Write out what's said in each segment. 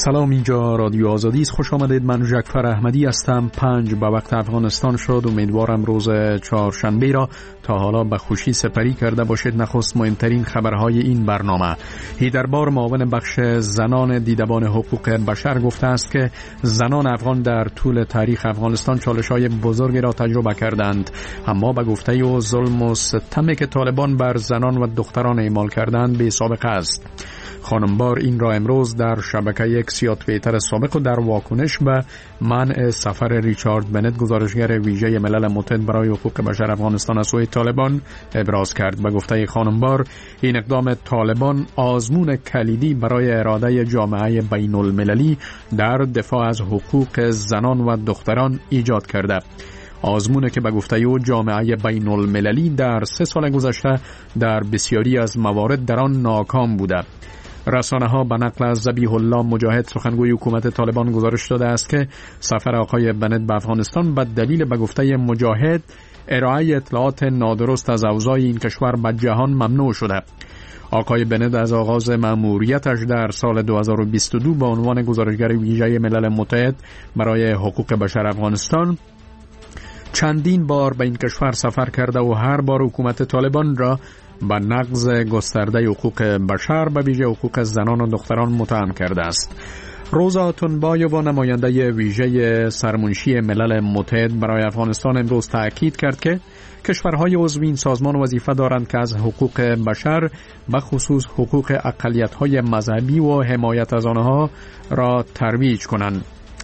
سلام، اینجا رادیو آزادی است. خوش آمدید. من جعفر احمدی هستم. 5 به وقت افغانستان شد. امیدوارم روز چهارشنبه را تا حالا به خوشی سپری کرده باشید. نخست مهمترین خبرهای این برنامه. هیدربار معاون بخش زنان دیدبان حقوق بشر گفته است که زنان افغان در طول تاریخ افغانستان چالش‌های بزرگی را تجربه کردند، اما به گفته او ظلم و ستمی که طالبان بر زنان و دختران اعمال کردند بی سابقه است. خانم بار این را امروز در شبکه اکس یا توییتر سابق و در واکنش به منع سفر ریچارد بنت، گزارشگر ویژه ملل متحد برای حقوق بشر افغانستان از سوی طالبان ابراز کرد. به گفته خانم بار، این اقدام طالبان آزمون کلیدی برای اراده جامعه بین المللی در دفاع از حقوق زنان و دختران ایجاد کرده. آزمونه که به گفته او جامعه بین المللی در 3 سال گذشته در بسیاری از موارد در آن ناکام بوده. رسانه ها به نقل از ذبیح الله مجاهد، سخنگوی حکومت طالبان، گزارش داده است که سفر آقای بنت به افغانستان به دلیل به گفته مجاهد ارائه اطلاعات نادرست از اوضاع این کشور به جهان ممنوع شده. آقای بنت از آغاز مأموریتش در سال 2022 به عنوان گزارشگر ویژه ملل متحد برای حقوق بشر افغانستان چندین بار به این کشور سفر کرده و هر بار حکومت طالبان را به نقض گسترده حقوق بشر به ویژه حقوق زنان و دختران متهم کرده است. روزا تنبایووا، نماینده ویژه سرمنشی ملل متحد برای افغانستان، امروز تأکید کرد که کشورهای عضو این سازمان وظیفه دارند که از حقوق بشر به خصوص حقوق اقلیت‌های مذهبی و حمایت از آنها را ترویج کنند.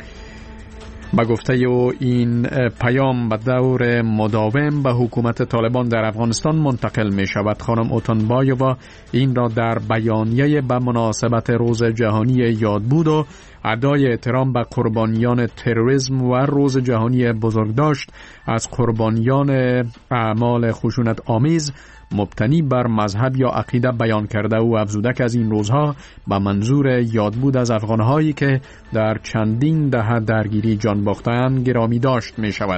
با گفته او این پیام به دور مداوم به حکومت طالبان در افغانستان منتقل می شود. خانم اوتنبایووا این را در بیانیه به مناسبت روز جهانی یادبود و ادای احترام به قربانیان تروریسم و روز جهانی بزرگداشت از قربانیان اعمال خشونت آمیز مبتنی بر مذهب یا عقیده بیان کرده و افزوده که از این روزها به منظور یادبود از افغانهایی که در چندین دهه درگیری جان باختند گرامی داشت می شود.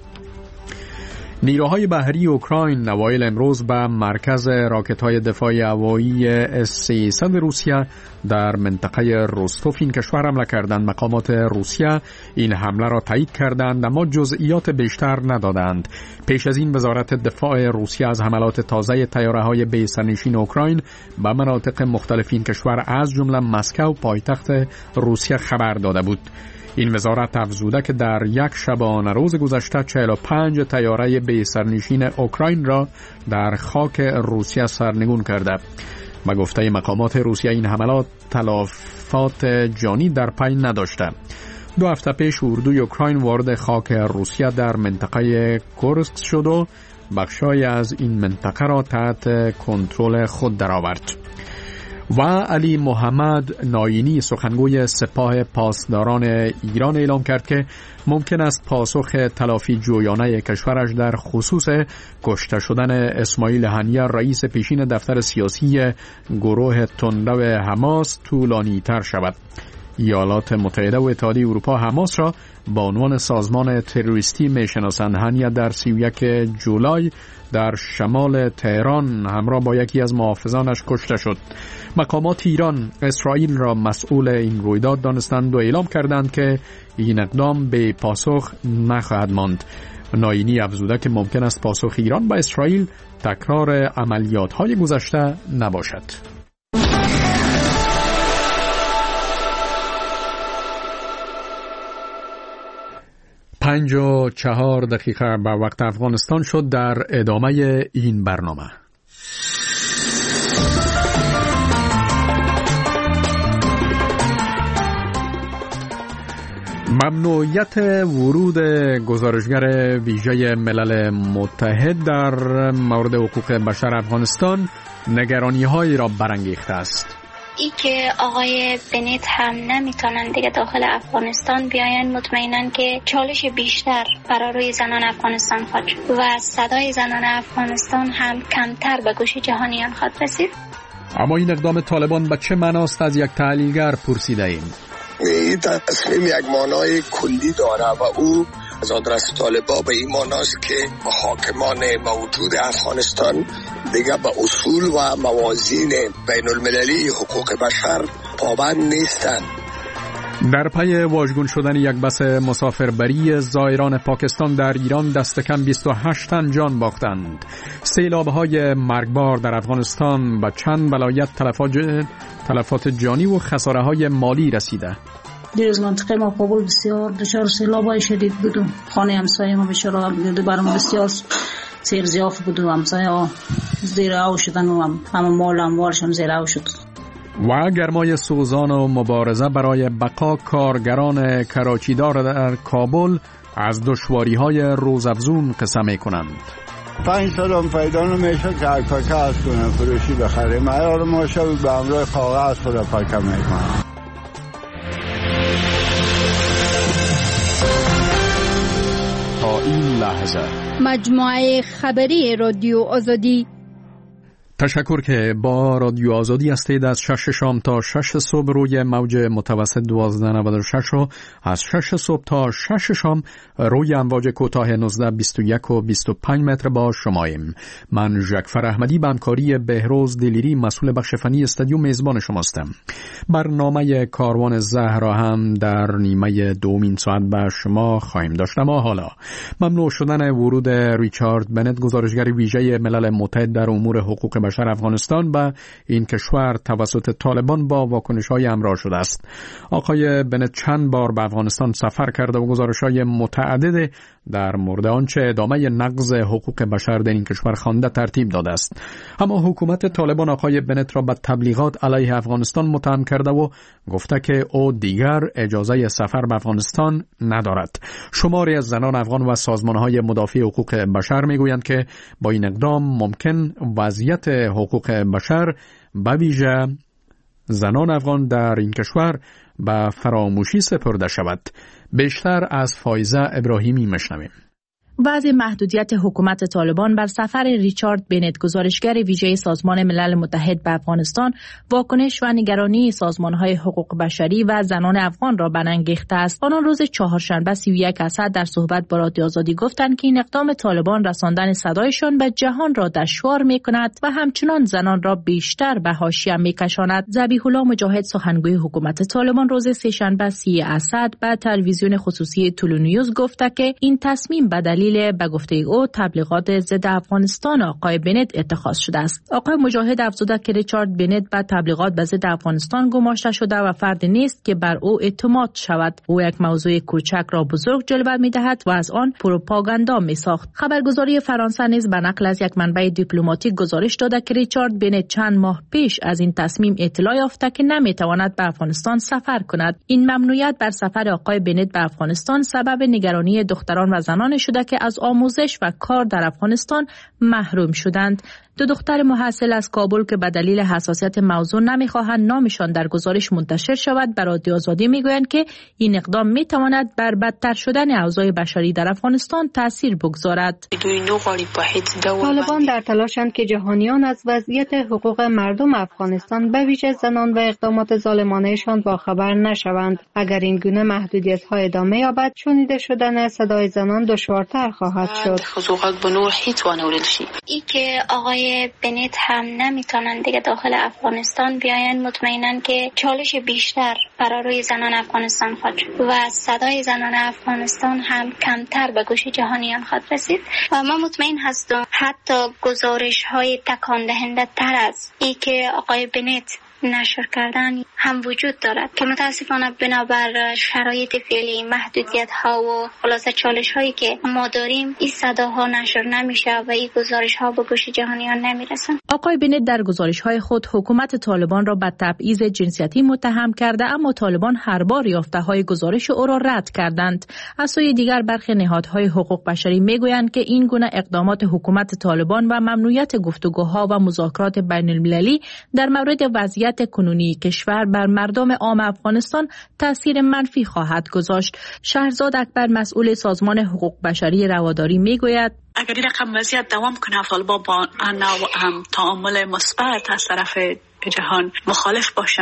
نیروهای بحری اوکراین اوایل امروز به مرکز راکت‌های دفاع هوایی اس-300 روسیه در منطقه روستوف این کشور حمله کردند. مقامات روسیه این حمله را تایید کردند اما جزئیات بیشتر ندادند. پیش از این وزارت دفاع روسیه از حملات تازه طیاره‌های بی سرنشین اوکراین به مناطق مختلف این کشور از جمله مسکو پایتخت روسیه خبر داده بود. این وزارت افزوده که در یک شبانه روز گذشته 45 طیاره بی سرنشین اوکراین را در خاک روسیه سرنگون کرده. به گفته مقامات روسیه این حملات تلفات جانی در پی نداشته. 2 هفته پیش اردوی اوکراین وارد خاک روسیه در منطقه کورسک شد و بخشای از این منطقه را تحت کنترل خود درآورد. و علی محمد ناینی، سخنگوی سپاه پاسداران ایران، اعلام کرد که ممکن است پاسخ تلافی جویانه کشورش در خصوص کشته شدن اسماعیل هنیه، رئیس پیشین دفتر سیاسی گروه تندرو حماس، طولانی تر شود. ایالات متحده و اتحادیه اروپا حماس را با عنوان سازمان تروریستی میشناسند. هنیه در 31 جولای در شمال تهران همراه با یکی از محافظانش کشته شد. مقامات ایران اسرائیل را مسئول این رویداد دانستند و اعلام کردند که این اقدام به پاسخ نخواهد ماند. ناینی افزوده که ممکن است پاسخ ایران به اسرائیل تکرار عملیات‌های گذشته نباشد. 5:04 به وقت افغانستان شد. در ادامه این برنامه ممنوعیت ورود گزارشگر ویژه ملل متحد در مورد حقوق بشر افغانستان نگرانی‌هایی را برانگیخته است. ای که آقای بنت هم نمیتونن دیگه داخل افغانستان بیاین، مطمئنن که چالش بیشتر برای روی زنان افغانستان خواهد شد و صدای زنان افغانستان هم کمتر به گوش جهانیان خواهد رسید. اما این اقدام طالبان به چه معناست از یک تحلیلگر پرسیده ایم. این تصمیم یک معنای کلی داره و او از آدرس طالبا به این معناست که حاکمان موجود افغانستان دیگه به اصول و موازین بین المللی حقوق بشر پابند نیستند در پی واژگون شدن یک بس مسافربری زائران پاکستان در ایران دست کم 28 تن جان باختند. سیلاب‌های مرگبار در افغانستان و چند ولایت تلفات جانی و خساره‌های مالی رسیده. در از منطقه ما کابل بسیار دچار سیلاب‌های شدید بود. خانه همسایه ما بیچاره برام بسیار سیر زیاف بود و همسایه‌ها زیر آب شدن و همه مال اموالشون زیر آب شد. و گرمای سوزان و مبارزه برای بقا کارگران کراچیدار در کابل از دشواری‌های روزافزون قصه می‌کنند. 5 سال هم پیدا نمیشه که پاکه از کنه فروشی بخره. معیار ما شب به امرای کاغذ خود پاکه میکنه. تا این لحظه مجموعه خبری رادیو آزادی. تشکر که با رادیو آزادی هستید. از 6 شام تا 6 صبح روی موج متوسط 1296 و از 6 صبح تا 6 شام روی امواج کوتاه 19، 21 و 25 متر با شماییم. من ژکفر احمدی به همکاری بهروز دلیری مسئول بخش فنی استودیو میزبان شماستم. برنامه کاروان زهرا هم در نیمه دومین ساعت به شما خواهیم داشت. اما حالا ممنوع شدن ورود ریچارد بنت، گزارشگر ویژه ملل متحد در امور حقوق بشر افغانستان به این کشور توسط طالبان با واکنش‌های همراه شده است. آقای بنت چند بار به افغانستان سفر کرده و گزارش‌های متعدد در مورد آنچه ادامه نقض حقوق بشر در این کشور خوانده ترتیب داده است. اما حکومت طالبان آقای بنت را به تبلیغات علیه افغانستان متهم کرده و گفته که او دیگر اجازه سفر به افغانستان ندارد. شماری از زنان افغان و سازمان‌های مدافع حقوق بشر می‌گویند که با این اقدام ممکن وضعیت حقوق بشر به ویژه زنان افغان در این کشور به فراموشی سپرده شود. بیشتر از فایزه ابراهیمی میشنویم. وضع محدودیت حکومت طالبان بر سفر ریچارد بنت، گزارشگر ویژه سازمان ملل متحد به افغانستان، واکنش و نگرانی سازمان‌های حقوق بشری و زنان افغان را برانگیخته است. آنان روز چهارشنبه 31 اسد در صحبت با رادیو آزادی گفتند که این اقدام طالبان رساندن صدایشان به جهان را دشوار می‌کند و همچنان زنان را بیشتر به حاشیه می‌کشاند. ذبیح الله مجاهد، سخنگوی حکومت طالبان، روز سه‌شنبه 30 اسد به تلویزیون خصوصی تولونیوز گفت که این تصمیم به دلیل به گفته او تبلیغات ضد افغانستان آقای بنت اتخاذ شده است. آقای مجاهد افزوده که ریچارد بنت به تبلیغات به ضد افغانستان گماشته شده و فردی نیست که بر او اعتماد شود. او یک موضوع کوچک را بزرگ جلوه می‌دهد و از آن پروپاگاندا می‌ساخت. خبرگزاری فرانسه نیز به نقل از یک منبع دیپلماتیک گزارش داده که ریچارد بنت چند ماه پیش از این تصمیم اطلاع یافته که نمی‌تواند به افغانستان سفر کند. این ممنوعیت بر سفر آقای بنت به افغانستان سبب نگرانی دختران و زنان شده که از آموزش و کار در افغانستان محروم شدند. 2 دختر محصل از کابل که به دلیل حساسیت موضوع نمیخواهند نامشان در گزارش منتشر شود، به رادیو آزادی میگویند که این اقدام میتواند بر بدتر شدن اوضاع بشری در افغانستان تاثیر بگذارد. طالبان در تلاشند که جهانیان از وضعیت حقوق مردم افغانستان به ویژه زنان و اقدامات ظالمانه‌شان باخبر نشوند. اگر این گونه محدودیت‌ها ادامه یابد، شنیده شدن صدای زنان دشوارتر خواهد شد. ای که آقای بنت هم نمیتونن دیگه داخل افغانستان بیاین، مطمئنن که چالش بیشتر برای زنان افغانستان خواهد شد و صدای زنان افغانستان هم کمتر به گوش جهانیان خواهد رسید. و من مطمئن هستم حتی گزارش های تکان دهنده تر از ای که آقای بنت نشر کردن هم وجود دارد که متاسفانه بنابر شرایط فعلی، محدودیت ها و خلاصه چالش هایی که ما داریم، این صداها نشر نمیشه و این گزارش ها به گوش جهانیان نمیرسن. آقای بنت در گزارش های خود حکومت طالبان را به تبعیض جنسیتی متهم کرده، اما طالبان هر بار یافته های گزارش او را رد کردند. از سوی دیگر برخی نهادهای حقوق بشری میگویند که این گونه اقدامات حکومت طالبان و ممنوعیت گفتگوها و مذاکرات بین المللی در مورد وضعیت کنونی کشور بر مردم عام افغانستان تاثیر منفی خواهد گذاشت. شهرزاد اکبر، مسئول سازمان حقوق بشری رواداری میگوید اگر این رقم وضعیت دوام کنه، طالبان با تعامل مثبت از طرف جهان مخالف باشن،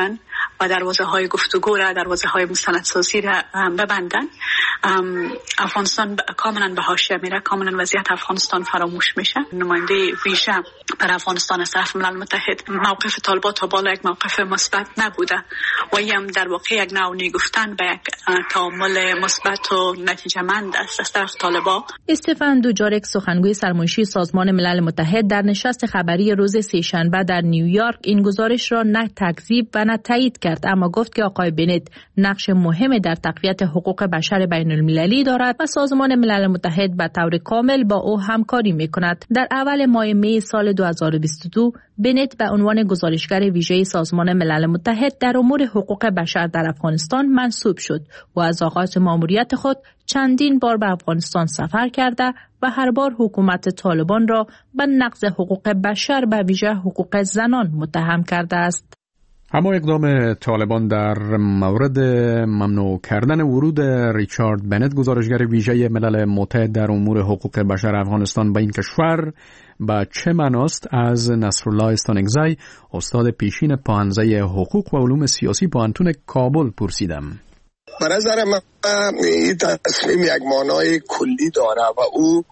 و دروازه های گفتگو را، دروازه های مستندسازی را ببندن. افغانستان کاملا به حاشیه میره، کاملا وضعیت افغانستان فراموش میشه. نماینده ویژه بر افغانستان از طرف ملل متحد، موقف طالبان تا بالا یک موقف مثبت نبوده و هم در واقع یک نوع گفتن به یک تعامل مثبت و نتیجه‌مند است از طرف طالبان. استفان دوجارک، سخنگوی سرمنشی سازمان ملل متحد، در نشست خبری روز سه‌شنبه در نیویورک این گزارش را نه تکذیب و نه تایید کرد، اما گفت که آقای بنت نقش مهمی در تقویت حقوق بشر بین المللی دارد و سازمان ملل متحد به طور کامل با او همکاری می‌کند. در اول ماه می سال 2022 بنت به عنوان گزارشگر ویژه سازمان ملل متحد در امور حقوق بشر در افغانستان منصوب شد و از آغاز ماموریت خود چندین بار به افغانستان سفر کرده و هر بار حکومت طالبان را به نقض حقوق بشر به ویژه حقوق زنان متهم کرده است. اما اقدام طالبان در مورد ممنوع کردن ورود ریچارد بنت، گزارشگر ویژه ملل متحد در امور حقوق بشر افغانستان به این کشور، با چه معناست؟ از نصرالله استانگزی، استاد پیشین پاهنزه حقوق و علوم سیاسی پوهنتون کابل پرسیدم. به نظر من این تصمیم یک معنای کلی داره و او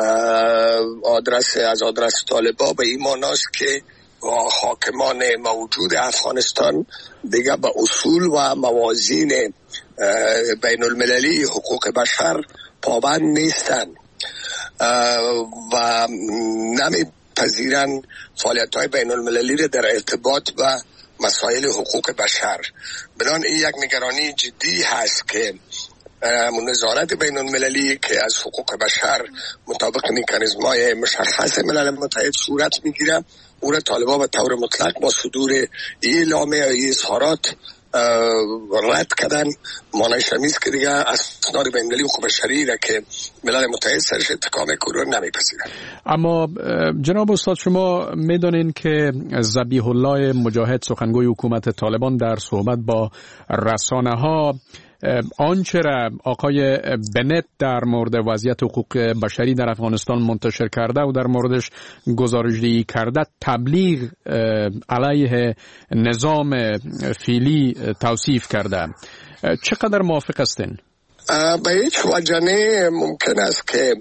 از آدرس طالبان به این معناست که حاکمان موجود افغانستان دیگه به اصول و موازین بین المللی حقوق بشر پابند نیستن و نمیپذیرن فعالیت های بین المللی را در ارتباط و مسائل حقوق بشر. بنابراین این یک نگرانی جدی هست که نظارت بین المللی که از حقوق بشر مطابق مکانیزم‌های مشخص ملل متحد صورت میگیره، او را طالبان به طور مطلق با صدور اعلامیه یا اظهارات رد کردن. معنیش همیست که دیگه اسناد بین المللی حقوق بشری را که ملل متحد سرش اتکا میکنه نمیپذیرن. اما جناب استاد، شما میدونین که ذبیح الله مجاهد، سخنگوی حکومت طالبان، در صحبت با رسانه ها آنچه را آقای بنت در مورد وضعیت حقوق بشری در افغانستان منتشر کرده و در موردش گزارش‌دهی کرده تبلیغ علیه نظام فعلی توصیف کرده. چقدر موافق هستین؟ به هیچ وجه ممکن است که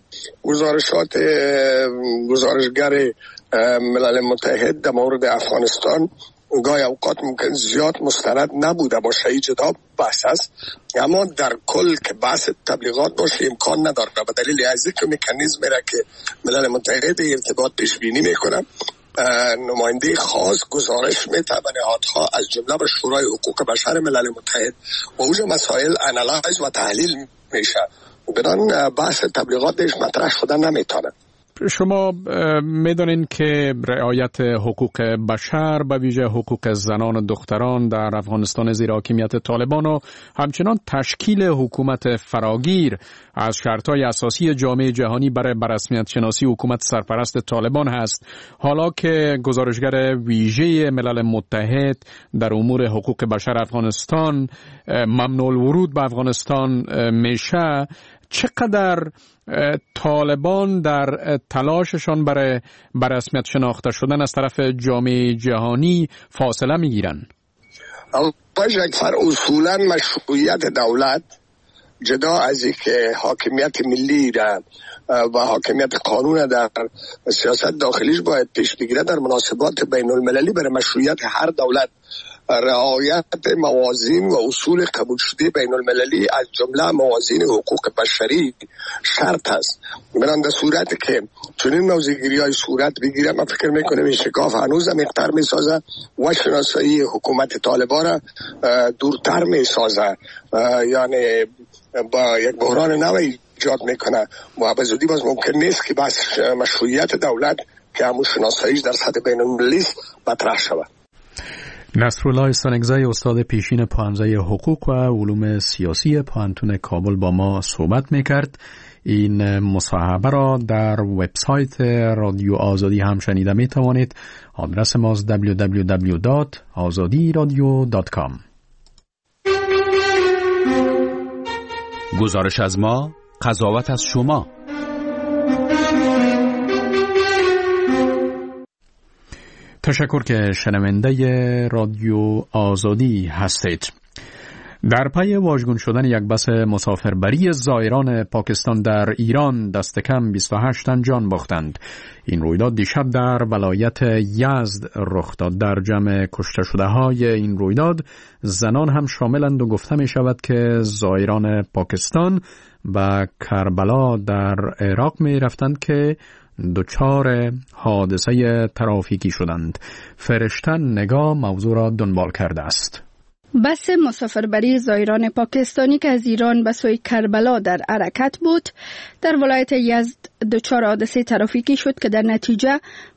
گزارشگر ملل متحد در مورد افغانستان گاهی اوقات ممکن زیاد مستند نبوده باشه، ای جدا بحث است، اما در کل که بحث تبلیغات باشه امکان نداره به دلیل از اینکه مکانیزم را که ملل متحد ارتباط پیش بینی میکنه، نماینده خاص گزارش میده به نهادها از جمله به شورای حقوق بشر ملل متحد و اونجا مسائل انالایز و تحلیل میشه. بدان بحث تبلیغاتش مطرح شدن نمیتونه. شما میدونین که رعایت حقوق بشر به ویژه حقوق زنان و دختران در افغانستان زیر حاکمیت طالبان و همچنان تشکیل حکومت فراگیر از شرطهای اساسی جامعه جهانی برای بررسمیت شناسی حکومت سرپرست طالبان هست. حالا که گزارشگر ویژه ملل متحد در امور حقوق بشر افغانستان ممنوع الورود به افغانستان میشه، چقدر طالبان در تلاششان برای رسمیت شناخته شدن از طرف جامعه جهانی فاصله میگیرن؟ اصولا مشروعیت دولت جدا از اینکه حاکمیت ملی را و حاکمیت قانون در سیاست داخلیش باید پیش بگیره، در مناسبات بین المللی برای مشروعیت هر دولت رعایت موازین و اصول قبول شده بین المللی از جمله موازین حقوق بشری شرط است. من در صورتی که چنین موضوعگیری های صورت بگیره، من فکر میکنم این شکاف هنوز مقدار میسازه و شناسایی حکومت طالبان را دورتر میسازه، یعنی با یک بحران نوعی ایجاد میکنه و به زودی باز ممکن نیست که بس مشروعیت دولت که همون شناساییش در سطح بین المللی مطرح شود. نصرالله استانگزی، استاد پیشین پاهنزه حقوق و علوم سیاسی پوهنتون کابل با ما صحبت میکرد. این مصاحبه را در وبسایت رادیو آزادی هم شنیده میتوانید. آدرس ما www.azadiradio.com. گزارش از ما، قضاوت از شما. تشکر که شنونده رادیو آزادی هستید. در پی واژگون شدن یک بس مسافربری زائران پاکستان در ایران دست کم 28 تن جان باختند. این رویداد دیشب در ولایت یزد رخ داد. در جمع کشته شده های این رویداد زنان هم شاملند و گفته می شود که زائران پاکستان و کربلا در عراق می رفتند که دچار حادثه ترافیکی شدند. فرشته نگاه موضوع را دنبال کرده است. بس مسافربری زائران پاکستانی که از ایران به سوی کربلا در حرکت بود در ولایت یزد دچار حادثه ترافیکی شد که در نتیجه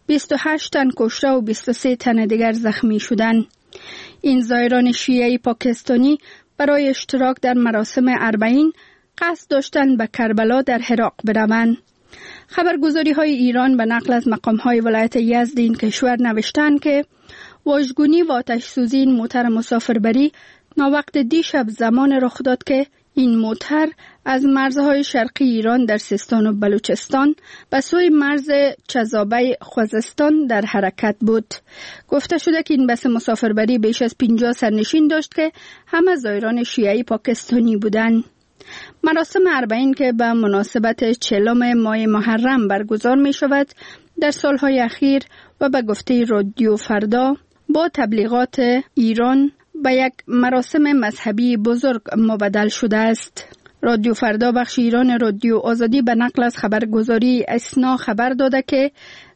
28 تن کشته و 23 تن دیگر زخمی شدند. این زائران شیعی پاکستانی برای اشتراک در مراسم اربعین قصد داشتند به کربلا در عراق بروند. خبرگزاری های ایران به نقل از مقام های ولایت یزد این کشور نوشتند که واژگونی و آتش سوزی این موتر مسافربری ناوقت دیشب زمان رخ داد که این موتر از مرزهای شرقی ایران در سیستان و بلوچستان به سوی مرز چذابه خوزستان در حرکت بود. گفته شده که این بس مسافربری بیش از 50 سرنشین داشت که همه زائران شیعی پاکستانی بودند. مراسم اربعین که به مناسبت 40 ماه محرم برگزار می شود در سالهای اخیر و به گفته رادیو فردا با تبلیغات ایران به یک مراسم مذهبی بزرگ مبدل شده است. رادیو فردا بخش ایران رادیو آزادی به نقل از خبرگزاری اسنا خبر داده که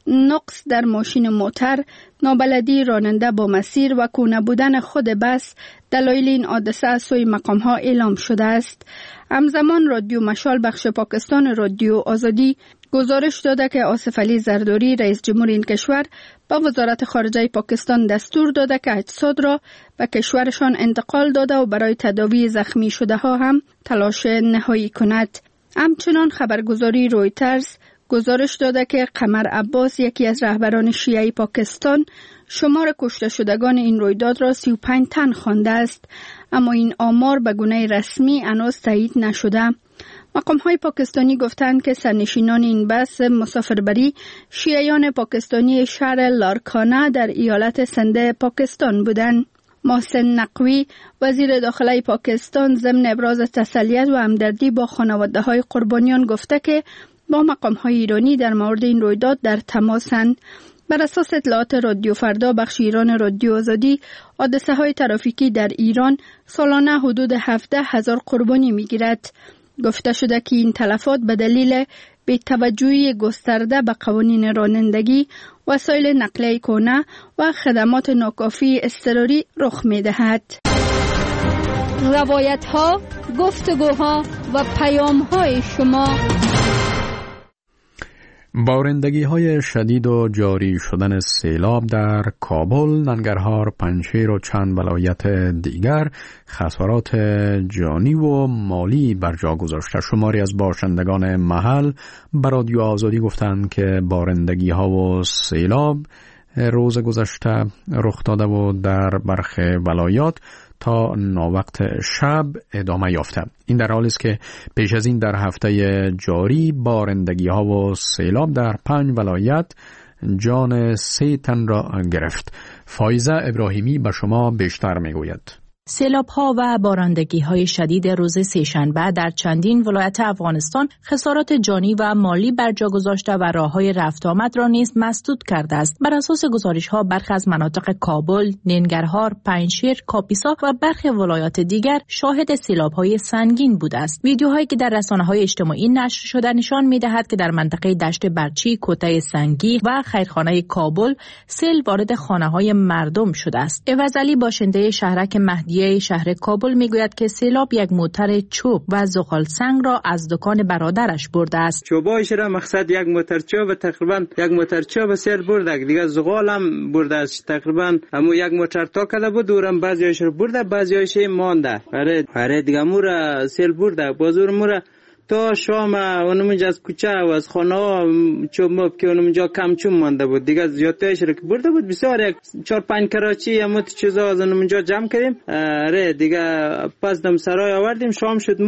نقص در ماشین موتر، نابلدی راننده با مسیر و کونه بودن خود بس دلایل این حادثه از سوی مقام‌ها اعلام شده است. همزمان رادیو مشال بخش پاکستان رادیو آزادی گزارش داده که آصف علی زرداری رئیس جمهور این کشور با وزارت خارجه پاکستان دستور داده که اجساد را به کشورشان انتقال داده و برای تداوی زخمی شده ها هم تلاش نهایی کند. همچنان خبرگزاری رویترز گزارش داده که قمر عباس یکی از رهبران شیعی پاکستان شمار کشته شدگان این رویداد را 35 تن خوانده است، اما این آمار به گونه رسمی هنوز تایید نشده. مقام‌های پاکستانی گفتند که سرنشینان این بس مسافربری شیعیان پاکستانی شهر لارکانه در ایالت سند پاکستان بودند. محسن نقوی وزیر داخله پاکستان ضمن ابراز تسلیت و همدردی با خانواده‌های قربانیان گفته که با مقام‌های ایرانی در مورد این رویداد در تماسند. بر اساس اطلاعات رادیو فردا بخش ایران رادیو آزادی، حادثه‌های ترافیکی در ایران سالانه حدود 17,000 قربانی می‌گیرد. گفته شده که این تلفات به دلیل بی‌توجهی گسترده به قوانین رانندگی، وسایل نقلیه کهنه و خدمات ناکافی اضطراری رخ می‌دهد. روایت‌ها، گفتگوها و پیام‌های شما. بارندگی‌های شدید و جاری شدن سیلاب در کابل، ننگرهار، پنجشیر و چند ولایت دیگر خسارات جانی و مالی بر جا گذاشته. شماری از باشندگان محل به رادیو آزادی گفتند که بارندگی‌ها و سیلاب روز گذشته رخ داده و در برخی ولایات تا ناوقت شب ادامه یافته. این در حالی است که پیش از این در هفته جاری بارندگی‌ها و سیلاب در 5 ولایت جان 3 تن را گرفت. فایزه ابراهیمی به شما بیشتر میگوید. سیلاب‌ها و بارندگی‌های شدید روز سه‌شنبه در چندین ولایت افغانستان خسارات جانی و مالی بر جا گذاشته و راه‌های رفت آمد را نیز مسدود کرده است. بر اساس گزارش‌ها برخی از مناطق کابل، ننگرهار، پنجشیر، کاپیسا و برخی ولایات دیگر شاهد سیلاب‌های سنگین بوده است. ویدیوهایی که در رسانه‌های اجتماعی نشر شده نشان می‌دهد که در منطقه دشت برچی، کوته سنگی و خیرخانه کابل سیل وارد خانه‌های مردم شده است. عوضعلی باشنده شهرک مهدی شهر کابل میگوید که سیلاب یک موتر چوب و زغال سنگ را از دکان برادرش برده است. چوبایش را مقصد یک موتر چوب تقریبا یک موتر چوب سیل برده، دیگه زغال هم برده است. تقریبا همو یک موتر تا کده بود، دورم بعضیش رو برده، بعضیش مانده. آره دیگه مورا سیل برده، بازور مورا تا شام اونمونجا از کوچه و از خانه ها چوب که اونمونجا کم چوم مانده بود، دیگه زیادترش رو که برده بود. بسیار یک 4-5 کراچی همون چیزا از اونمونجا جمع کردیم. آره دیگه پس دم سرای آوردیم، شام شد ما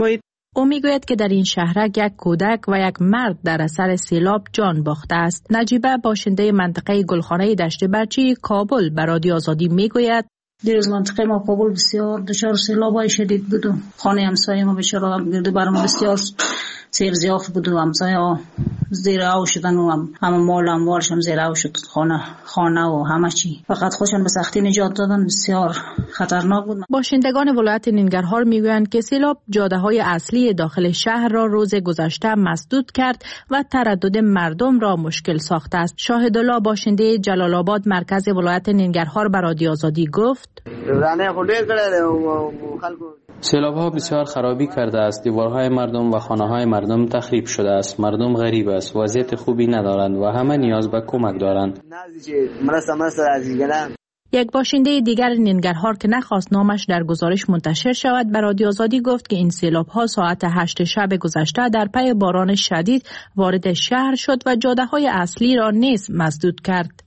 او میگوید که در این شهرک یک کودک و یک مرد در اثر سیلاب جان باخته است. نجیبه باشنده منطقه گلخانه دشت برچی کابل به رادیو آزادی میگوید دیروز منطقه ما کابل بسیار دچار سیلاب‌های شدید بود. خانه همسایه ما بیچاره گرد برم بسیار سیل زیاف بود و همسایه ها زیر آب شدن و همه مال اموالشون زیر آب شد، خانه و همه چی. فقط خودشون به سختی نجات دادن. بسیار خطرناک بود. باشندگان ولایت ننگرهار میگویند که سیلاب جاده‌های اصلی داخل شهر را روز گذشته مسدود کرد و تردد مردم را مشکل ساخته است. شاهدالله باشنده جلال آباد مرکز ولایت ننگرهار به رادیو آزادی گفت سیلاب ها بسیار خرابی کرده است. دیوارهای مردم و خانه های مردم تخریب شده است. مردم غریب است، وضعیت خوبی ندارند و همه نیاز به کمک دارند. یک باشنده دیگر ننگرهار که نخواست نامش در گزارش منتشر شود به رادیو آزادی گفت که این سیلاب ها ساعت 8 شب گذشته در پی باران شدید وارد شهر شد و جاده های اصلی را نیز مسدود کرد.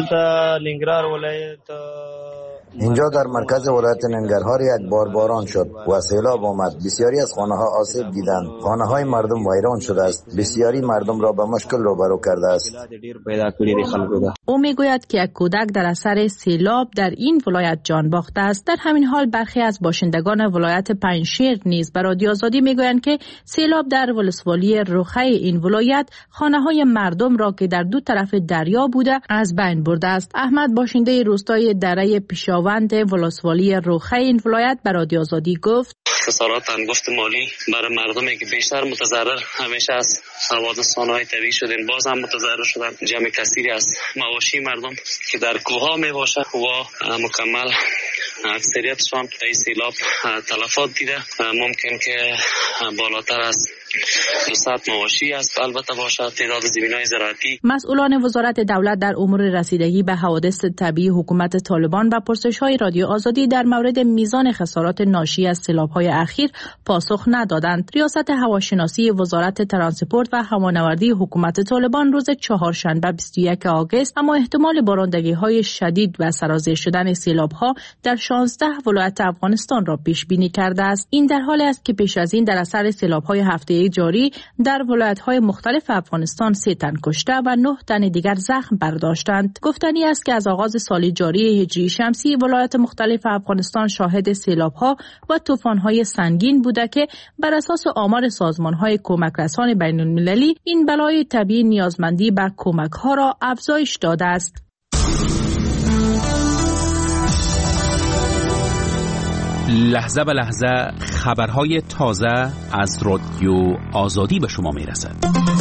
اینجا در مرکز ولایت ننگرهار یک بار باران شد و سیلاب آمد. بسیاری از خانه ها آسیب دیدند. خانه های مردم ویران شده است. بسیاری مردم را به مشکل روبرو کرده است. او میگوید که یک کودک در اثر سیلاب در این ولایت جان باخته است. در همین حال برخی از باشندگان ولایت پنجشیر نیز به رادیو آزادی میگویند که سیلاب در ولسوالی رخه این ولایت خانه های مردم را که در دو طرف دریا بوده از بین برده است. احمد باشنده روستای دره پیشاوند ولسوالی رخه این ولایت به رادیو آزادی گفت خسارات انگفت مالی برای مردمی که بیشتر متضرر همیشه از حوادث صنایع طبیعی شدن، باز هم متضرر شدن. جمع کثیری از مواشی مردم که در کوها می باشه و مکمل اکثریتشان در سیلاب تلفات دیده. ممکن که بالاتر از 200 مواشی است البته باشه. تعداد زمینای زراعتی. مسئولان وزارت دولت در امور رسیدگی به حوادث طبیعی حکومت طالبان و پرسش‌های رادیو آزادی در مورد میزان خسارات ناشی از سیلاب‌های اخیر پاسخ ندادند. ریاست هواشناسی وزارت ترانسپورت و هوانوردی حکومت طالبان روز چهارشنبه 21 آگوست اما احتمال بارندگی‌های شدید و سرازیر شدن سیلاب‌ها در 16 ولایت افغانستان را پیش بینی کرده است. این در حالی است که پیش از این در اثر سیلاب‌های هفته جاری در ولایت‌های مختلف افغانستان 3 تن کشته و 9 تن دیگر زخم برداشتند. گفتنی است که از آغاز سال جاری هجری شمسی ولایت مختلف افغانستان شاهد سیلاب‌ها و طوفان‌های سنگین بوده که بر اساس آمار سازمان‌های کمک رسان بین‌المللی این بلای طبیعی نیازمندی بر کمک‌ها را افزایش داده است. لحظه به لحظه خبرهای تازه از رادیو آزادی به شما میرسد.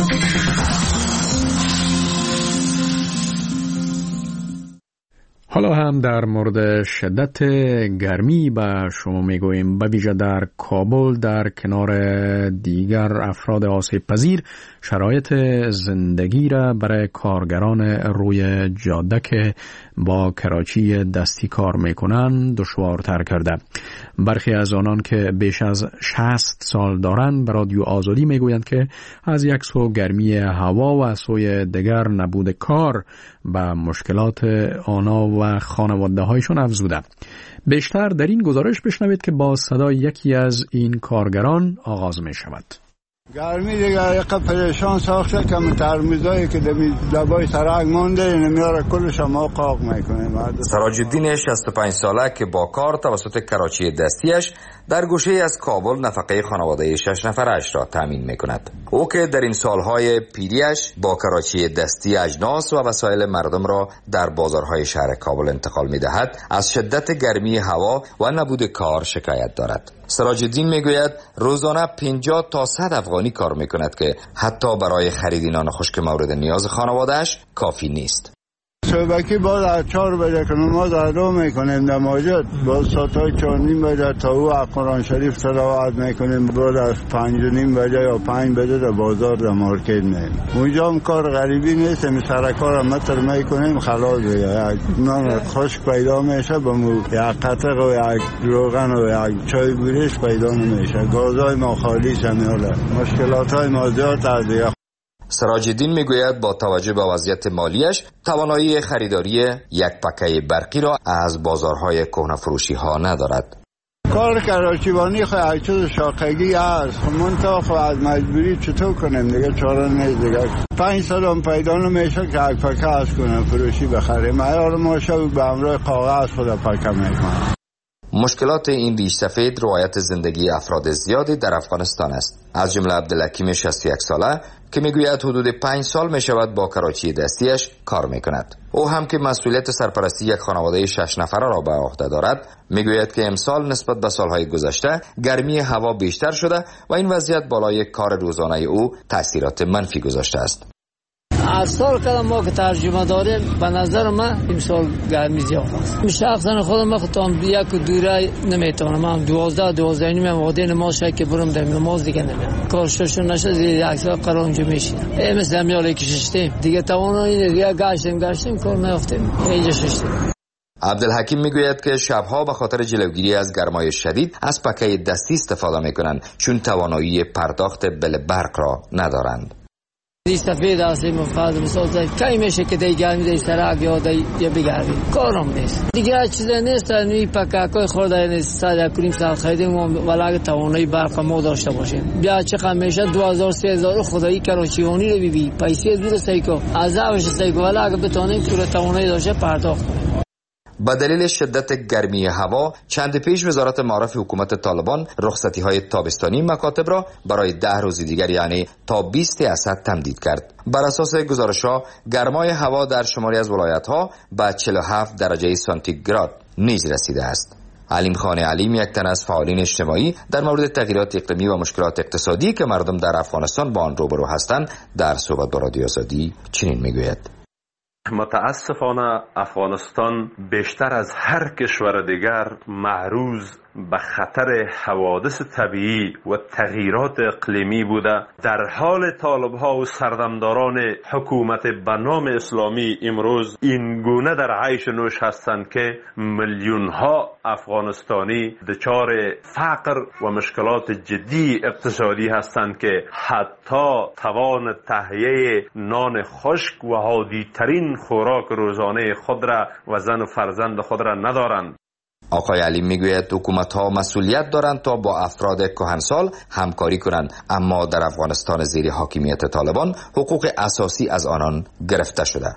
حالا هم در مورد شدت گرمی به شما میگوییم. به ویژه در کابل در کنار دیگر افراد آسیب پذیر شرایط زندگی را برای کارگران روی جاده که با کراچی دستی کار میکنند دشوارتر کرده. برخی از آنان که بیش از 60 سال دارند به رادیو آزادی میگویند که از یک سو گرمی هوا و از سوی دیگر نبود کار به مشکلات آنها و خانواده هایشون افزوده. بیشتر در این گزارش بشنوید که با صدای یکی از این کارگران آغاز می شود. گرمی دیگه یک پریشان ساخته که ترمیزایی که دبای سرک مونده نمیاره کلش ما قاق میکنه. سراج الدین 65 ساله که با کار توسط کراچی دستیش در گوشه از کابل نفقه خانواده 6 نفرش را تامین میکند. او که در این سالهای پیریش با کراچی دستی اجناس و وسایل مردم را در بازارهای شهر کابل انتقال میدهد از شدت گرمی هوا و نبود کار شکایت دارد. سراج الدین میگوید روزانه 50 تا 100 افغانی کار میکند که حتی برای خرید نان خشک مورد نیاز خانواده‌اش کافی نیست. صبحی باز 4 بجه که نماز ادا میکنیم در مسجد، باز ساعتای 4:30 بجه تا او قرآن شریف تلاوت میکنیم، باز از 5:30 بجه یا 5 بجه در بازار در مارکت میریم. اونجا هم کار غریبی نیست، می سر کار متر میکنیم خلاص دیگه. یک نان خشک پیدا میشه بمو یک قطق و یک روغن و یک چای بوریش پیدا نمیشه. گازای ما خالی شمیاله. مشکلاتای ما زیاد از دیگه. سراج الدین میگوید با توجه به وضعیت مالیش توانایی خریداری یک پکه برقی را از بازارهای کهنه فروشی ها ندارد. کار کراچیوانی خود اجتز شاقگی هست، منطقه خود از مجبوری چطور کنیم دیگه، چاره نیست دیگه. 5 سال هم پیدا نمیشه که یک پکه از کنم فروشی بخریم، ایار ما شو به امرای کاغذ خود پکه میکنم. مشکلات این ریش سفید روایت زندگی افراد زیادی در افغانستان است، از جمله عبدالحکیم 61 ساله که میگوید حدود 5 سال میشود با کراچی دستیش کار میکند. او هم که مسئولیت سرپرستی یک خانواده 6 نفره را به عهده دارد، میگوید که امسال نسبت به سالهای گذشته گرمی هوا بیشتر شده و این وضعیت بالای کار روزانه او تاثیرات منفی گذاشته است. از سال که ما که ترجمه داریم به نظر من امسال گرمی زیاد است. شخصا خودم وقتام یک دوره نمیتونم، من 12 نیم وقتی نماز شد که برم در نماز دیگه نمیام، کارشون نشد دیگه اکثر قرار اونجا میشینم. مثل همیالی که ششتیم دیگه توانایی دیگه گشتیم کار نیافتیم اینجا ششتیم. عبدالحکیم میگوید که شبها به خاطر جلوگیری از گرمای شدید از پکه دستی استفاده میکنند چون توانایی پرداخت بل برق را ندارند. ریش سفید هستیم مفاد مسازه کی میشه که دی گرمی دی سرک یا دی بگردیم، کارم نیست دیگه، چیزی نیست. نوی پککای خورده نیست، 100 سال خریدیم ولی توانایی برق ما داشته باشیم. بیا چقدر میشه 2000 خدایی کراچیوانی رو ببین، پیسه دور سایکو از اوش سایکو ولی اگه بتونیم پول توانایی داشته پرداخت کنیم. با دلیل شدت گرمی هوا چند پیش وزارت معارف حکومت طالبان رخصتی‌های تابستانی مکاتب را برای 10 روز دیگر یعنی تا 20 اسد تمدید کرد. بر اساس گزارش‌ها گرمای هوا در شماری از ولایت‌ها به 47 درجه سانتیگراد نیز رسیده است. علیم خان علیم، یک تن از فعالین اجتماعی در مورد تغییرات اقلیمی و مشکلات اقتصادی که مردم در افغانستان با آن روبرو هستند، در صحبت با رادیو آزادی چنین میگوید: متاسفانه افغانستان بیشتر از هر کشور دیگر معرض به خطر حوادث طبیعی و تغییرات اقلیمی بوده. در حال طالبها و سردمداران حکومت به نام اسلامی امروز این گونه در عیش نوش هستند که میلیون ها افغانستانی دچار فقر و مشکلات جدی اقتصادی هستند که حتی توان تهیه نان خشک و عادی ترین خوراک روزانه خود را و زن و فرزند خود را ندارند. آقای علی میگوید حکومت‌ها مسئولیت دارند تا با افراد کهنسال همکاری کنند، اما در افغانستان زیر حاکمیت طالبان حقوق اساسی از آنان گرفته شده.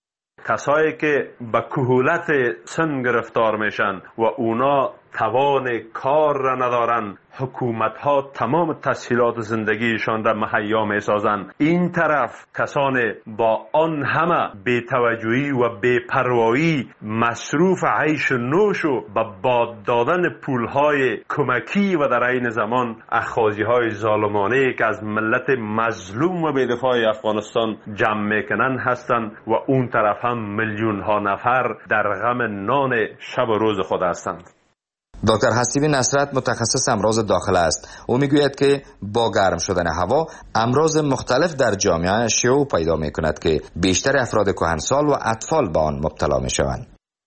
کسایی که به کهولت سن گرفتار میشن و اونا توان کار را ندارن، حکومت ها تمام تسهیلات زندگیشان را مهیا می سازند. این طرف کسان با آن همه بی‌توجهی و بی‌پروایی مصروف عیش نوش و به باد دادن پولهای کمکی و در عین زمان اخاذی های ظالمانه که از ملت مظلوم و بی‌دفاع افغانستان جمع میکنن هستند و اون طرف هم میلیون ها نفر در غم نان شب و روز خود هستند. دکتر حسیبی نصرت متخصص امراض داخله است. او میگوید که با گرم شدن هوا امراض مختلف در جامعه شیوع پیدا میکند که بیشتر افراد کهنسال و اطفال به آن مبتلا میشوند.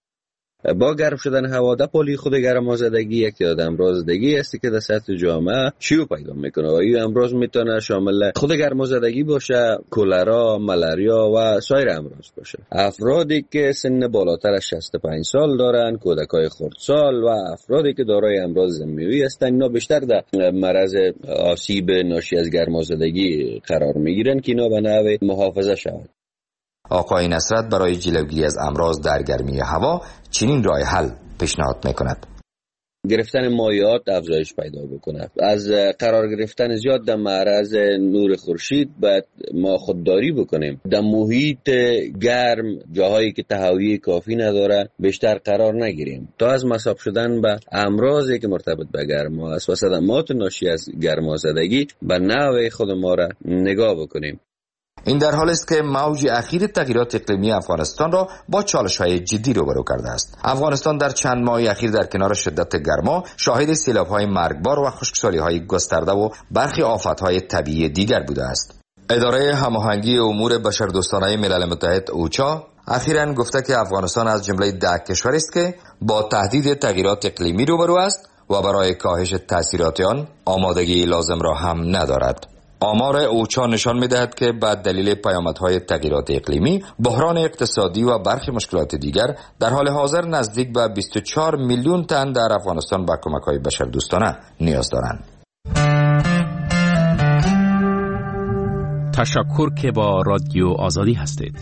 با گرم شدن هوا در پولی خود گرمازدگی یک تعداد امراضدگی است که در سطح جامعه شیوع پیدا میکنه و این امراض میتونه شامل خود گرمازدگی باشه، کولرا، ملاریا و سایر امراض باشه. افرادی که سن بالاتر از 65 سال دارن، کودکای خردسال و افرادی که دارای امراض ضمیموی هستند، اینا بیشتر در معرض آسیب ناشی از گرمازدگی قرار میگیرن که اینا به نحو محافظه شود. آقای نصرت برای جلوگیری از امراض در گرمی هوا چنین راه حل پیشنهاد میکند: گرفتن مایعات افزایش پیدا بکنه. از قرار گرفتن زیاد در معرض نور خورشید باید ما خودداری بکنیم. در محیط گرم، جاهایی که تهویه کافی نداره، بیشتر قرار نگیریم تا از مصاب شدن به امراضی که مرتبط به گرما است و صدمات ناشی از گرمازدگی به نحو خود ما را نگاه بکنیم. این در حالی است که موج اخیر تغییرات اقلیمی افغانستان را با چالش‌های جدی روبرو کرده است. افغانستان در چند ماه اخیر در کنار شدت گرما شاهد سیلاب‌های مرگبار و خشکسالی‌های گسترده و برخی آفت‌های طبیعی دیگر بوده است. اداره هماهنگی امور بشردوستانه ملل متحد اوچا اخیراً گفته که افغانستان از جمله 10 کشوری است که با تهدید تغییرات اقلیمی روبرو است و برای کاهش تاثیرات آن آمادگی لازم را هم ندارد. آمار اوچا نشان می‌دهد که به دلیل پیامدهای تغییرات اقلیمی، بحران اقتصادی و برخی مشکلات دیگر در حال حاضر نزدیک به 24 میلیون تن در افغانستان به کمک‌های بشردوستانه نیاز دارند. تشکر که با رادیو آزادی هستید.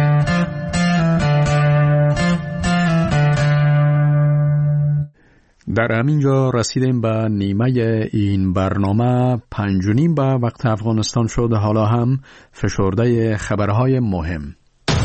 در همینجا رسیدیم به نیمه این برنامه. 5:30 به وقت افغانستان شد. حالا هم فشرده خبرهای مهم.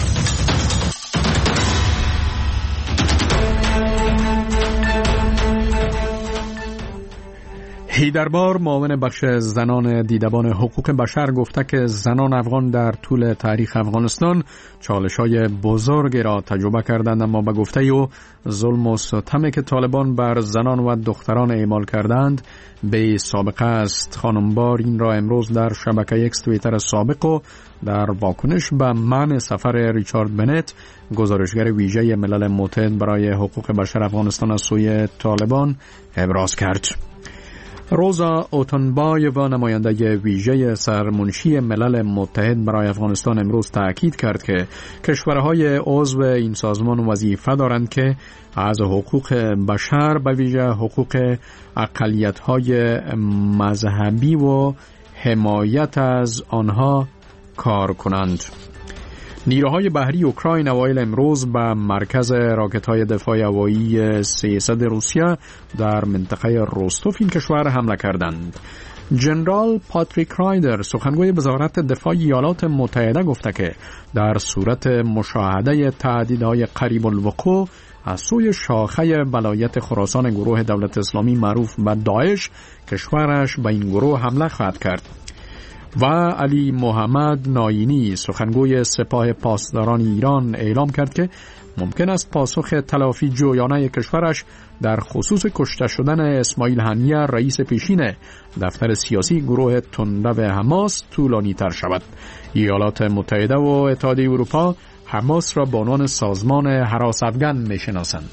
هیدربار معاون بخش زنان دیدبان حقوق بشر گفته که زنان افغان در طول تاریخ افغانستان چالش‌های بزرگی را تجربه کردند، اما به گفته او ظلم و ستمی که طالبان بر زنان و دختران اعمال کردند به سابقه است. خانمبار این را امروز در شبکه اکس توییتر سابق و در واکنش به منع سفر ریچارد بنت، گزارشگر ویژه ملل متحد برای حقوق بشر افغانستان از سوی طالبان ابراز کرد. روزا اوتنبایو نماینده ویژه سرمنشی ملل متحد برای افغانستان امروز تأکید کرد که کشورهای عضو این سازمان وظیفه دارند که از حقوق بشر به ویژه حقوق اقلیت‌های مذهبی و حمایت از آنها کار کنند. نیروهای بحری اوکراین اوایل امروز به مرکز راکت‌های دفاع هوایی 300 روسیه در منطقه روستوف این کشور حمله کردند. جنرال پاتریک رایدر سخنگوی وزارت دفاع ایالات متحده گفته که در صورت مشاهده تهدیدهای قریب الوقوع از سوی شاخه ولایت خراسان گروه دولت اسلامی معروف به داعش، کشورش به این گروه حمله خواهد کرد. و علی محمد ناینی سخنگوی سپاه پاسداران ایران اعلام کرد که ممکن است پاسخ تلافی جویانه کشورش در خصوص کشته شدن اسماعیل هنیه رئیس پیشین دفتر سیاسی گروه تندرو حماس طولانی تر شود. ایالات متحده و اتحادیه اروپا حماس را به عنوان سازمان هراس افغان می‌شناسند.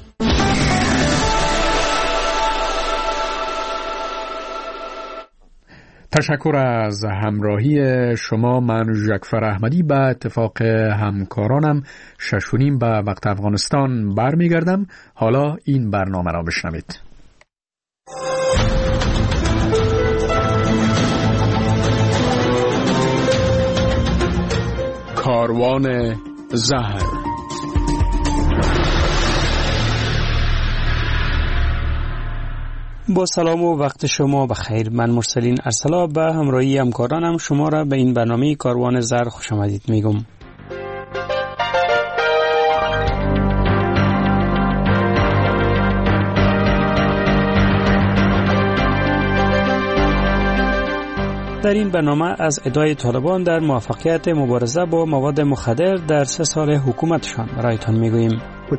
تشکر از همراهی شما. من ژکفر احمدی به اتفاق همکارانم 6:30 به وقت افغانستان برمیگردم. حالا این برنامه را بشنوید. کاروان زهر. با سلام و وقت شما بخیر. من مرسلین ارسلا به همراهی همکارانم شما را به این برنامه کاروان زهر خوش آمدید میگم. در این برنامه از ادعای طالبان در موفقیت مبارزه با مواد مخدر در 3 سال حکومتشان برایتان میگوییم.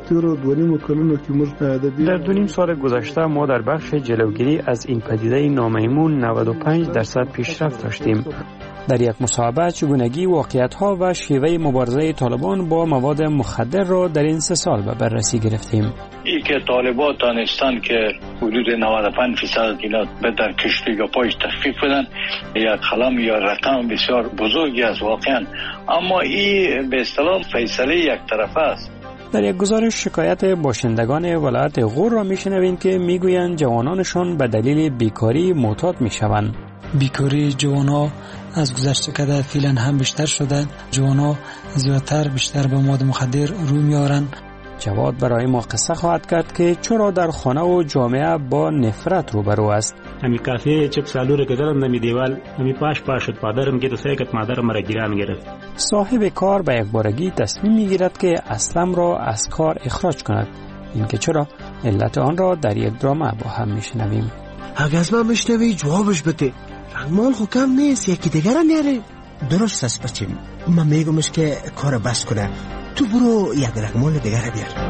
در 2.5 سال گذشته ما در بخش جلوگیری از این پدیده نامیمون 95% پیشرفت داشتیم. در یک مصاحبه چگونگی واقعیت‌ها و شیوه مبارزه طالبان با مواد مخدر را در این 3 سال به بررسی گرفتیم. ای که طالبان دانستان که حدود 95% اینا به در کشتی و پایش تخفیف بدن، یک خلم یا رقم بسیار بزرگی است واقعا، اما این به اصطلاح فیصله یک طرفه است. در یک گزارش شکایت باشندگان ولایت غور را میشنویم که میگویند جوانانشان به دلیل بیکاری معتاد میشوند. بیکاری جوانا از گذشته کده فعلا هم بیشتر شده. جوانا بیشتر به مواد مخدر روی میارن. جواد برای ما قصه خواهد کرد که چرا در خانه و جامعه با نفرت روبرو است. امی کافی چپ سالور کدرم نمی دیوال امی پاش شد پادرم گیت سیکت مادرم مرا گیران گرفت. صاحب کار به یک بارگی تصمیم میگیرد که اسلم را از کار اخراج کند. اینکه چرا علت آن را در یک درامه با هم میشنویم. اگه از من میشنوی جوابش بده. رنگمال خو کم نیست، یکی دیگر نیاره. درست است بچیم، من میگمش که کار بس کنه. تو برو یک رنگمال دیگر بیار.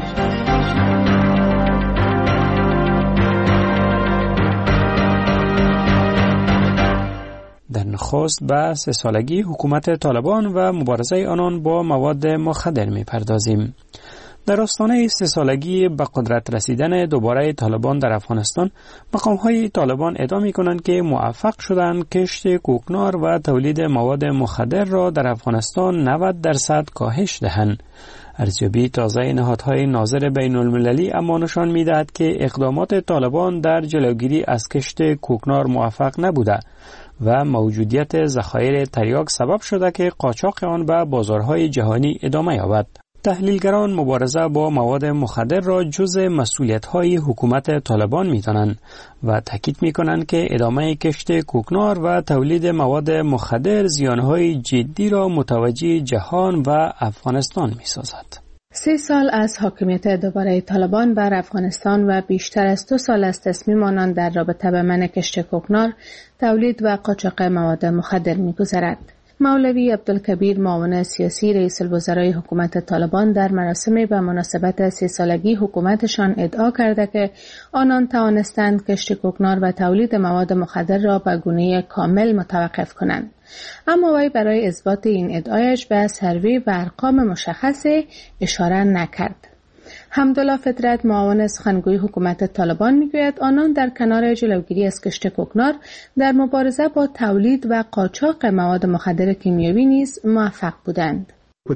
در نخست به 3 سالگی حکومت طالبان و مبارزه آنان با مواد مخدر میپردازیم. در آستانه 3 سالگی به قدرت رسیدن دوباره طالبان در افغانستان، مقام‌های طالبان ادعا می‌کنند که موفق شدند کشت کوکنار و تولید مواد مخدر را در افغانستان 90% کاهش دهند. ارزیابی تازه نهادهای ناظر بین المللی اما نشان می‌دهد که اقدامات طالبان در جلوگیری از کشت کوکنار موفق نبوده و موجودیت ذخایر تریاک سبب شده که قاچاق آن به بازارهای جهانی ادامه یابد. تحلیلگران مبارزه با مواد مخدر را جزء مسئولیت‌های حکومت طالبان می‌دانند و تاکید می‌کنند که ادامه کشت کوکنار و تولید مواد مخدر زیان‌های جدی را متوجه جهان و افغانستان می‌سازد. 3 سال از حاکمیت دوباره طالبان بر افغانستان و بیشتر از 2 سال از تصمیم آنان در رابطه به منع کشت کوکنار، تولید و قاچاق مواد مخدر می‌گذرد. مولوی عبدالکبیر معاون سیاسی رئیس الوزرای حکومت طالبان در مراسم به مناسبت 3 سالگی حکومتشان ادعا کرده که آنان توانستند کشت کوکنار و تولید مواد مخدر را به گونه کامل متوقف کنند. اما وی برای اثبات این ادعایش به سروی و ارقام مشخص اشاره نکرد. حمدالله فطرت معاون سخنگوی حکومت طالبان میگوید آنان در کنار جلوگیری از کشت کوکنار در مبارزه با تولید و قاچاق مواد مخدر کیمیاوی نیز موفق بودند.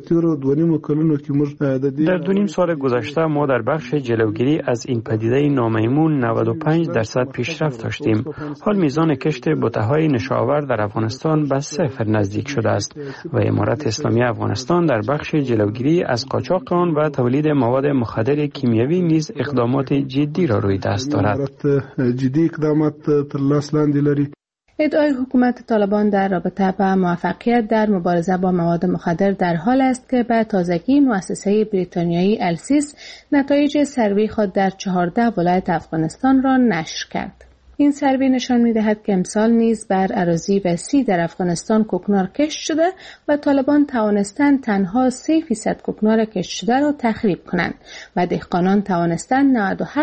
در 2.5 سال گذشته ما در بخش جلوگیری از این پدیده نامیمون 95% پیشرفت داشتیم. حال میزان کشت بته‌های نشاور در افغانستان به 0 نزدیک شده است و امارت اسلامی افغانستان در بخش جلوگیری از قاچاق آن و تولید مواد مخدر کیمیاوی نیز اقدامات جدی را روی دست دارد. ادعای حکومت طالبان در رابطه با موفقیت در مبارزه با مواد مخدر در حال است که به تازگی مؤسسه بریتانیایی السیس نتایج سروی خود در 14 ولایت افغانستان را نشر کرد. این سروی نشان می‌دهد که امسال نیز بر اراضی وسیع در افغانستان کوکنار کشت شده و طالبان توانستند تنها 3% کوکنار کشت شده را تخریب کنند و دهقانان توانستند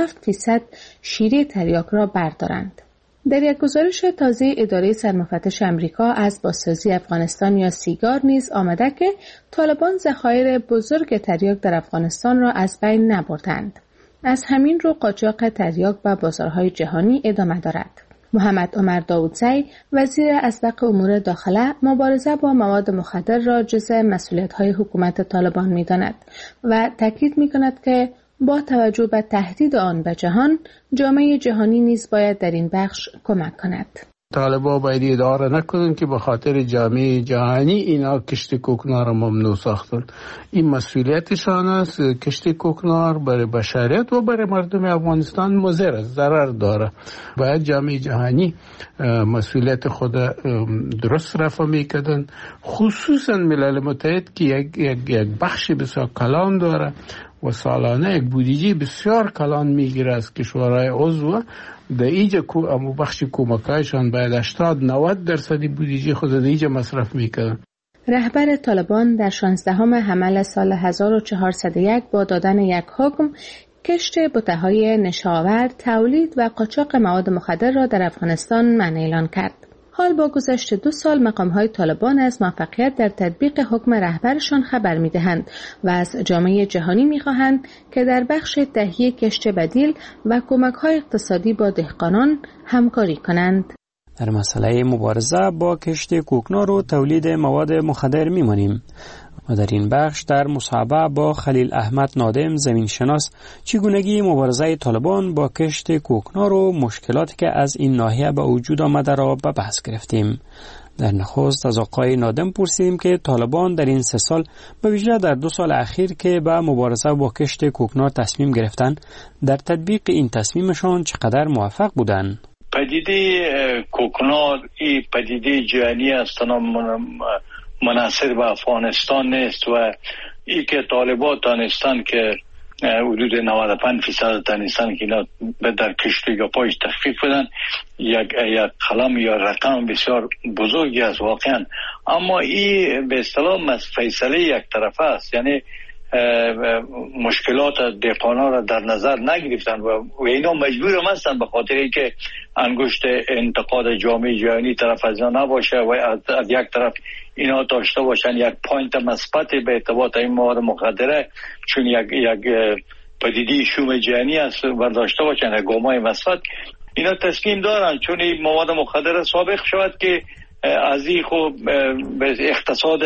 97% شیره تریاک را بردارند. در یک گزارش تازه اداره سرمفتش امریکا از بازسازی افغانستان یا سیگار نیز آمده که طالبان ذخایر بزرگ تریاک در افغانستان را از بین نبردند. از همین رو قاچاق تریاک به بازارهای جهانی ادامه دارد. محمد عمر داودزی وزیر اسبق امور داخله مبارزه با مواد مخدر را جزء مسئولیت‌های حکومت طالبان می‌داند و تاکید می‌کند که با توجه به تهدید آن به جهان، جامعه جهانی نیز باید در این بخش کمک کند. طالبان باید اداره نکنند که به خاطر جامعه جهانی اینا کشت کوکنار ممنوع ساختن. این مسئولیتشان است. کشت کوکنار برای بشریت و برای مردم افغانستان مضر است، ضرر داره. باید جامعه جهانی مسئولیت خود درست رفع میکردن، خصوصا ملل متحد که یک بخش بسیار کلان داره و سالانه یک بودجه بسیار کلان میگیره از کشورهای عضو. در اینجا بخش کمکایشان باید 80-90% بودجه خود در اینجا مصرف میکنن. رهبر طالبان در 16 حمل سال 1401 با دادن یک حکم کشت بته‌های نشاور، تولید و قاچاق مواد مخدر را در افغانستان منع اعلان کرد. حال با گذشت 2 سال مقام‌های طالبان از موفقیت در تطبیق حکم رهبرشان خبر می‌دهند و از جامعه جهانی می‌خواهند که در بخش تهیه کشت بدیل و کمک‌های اقتصادی با دهقانان همکاری کنند. در مسئله مبارزه با کشت کوکنار و تولید مواد مخدر می‌مانیم و در این بخش در مصاحبه با خلیل احمد نادم زمینشناس چگونگی مبارزه طالبان با کشت کوکنار و مشکلاتی که از این ناحیه به وجود آمده را به بحث گرفتیم. در نخست از آقای نادم پرسیدیم که طالبان در این 3 سال به ویژه در 2 سال اخیر که به مبارزه با کشت کوکنار تصمیم گرفتند، در تطبیق این تصمیمشان چقدر موفق بودند؟ پدیده کوکنار این پدیده جهانی است، منحصر به افغانستان نیست و ای که طالبان دانستان که حدود 95% دانستان که اینا در کشت یا پایش تخفیف بدن، یک قلم یا رقم بسیار بزرگی است واقعا. اما این به اصطلاح فیصله یک طرفه است، یعنی مشکلات دهقانان را در نظر نگرفتن و اینا مجبور هم هستن به خاطر اینکه انگشت انتقاد جامعه جهانی طرف از اینا نباشه و از یک طرف اینا داشته باشن یک پوینت مثبت به ارتباط این مواد مخدره، چون یک پدیده شوم جهانی است و داشته باشن گامای مثبت. اینا تصمیم دارن چون این مواد مخدره سابق شود که از این خوب به اقتصاد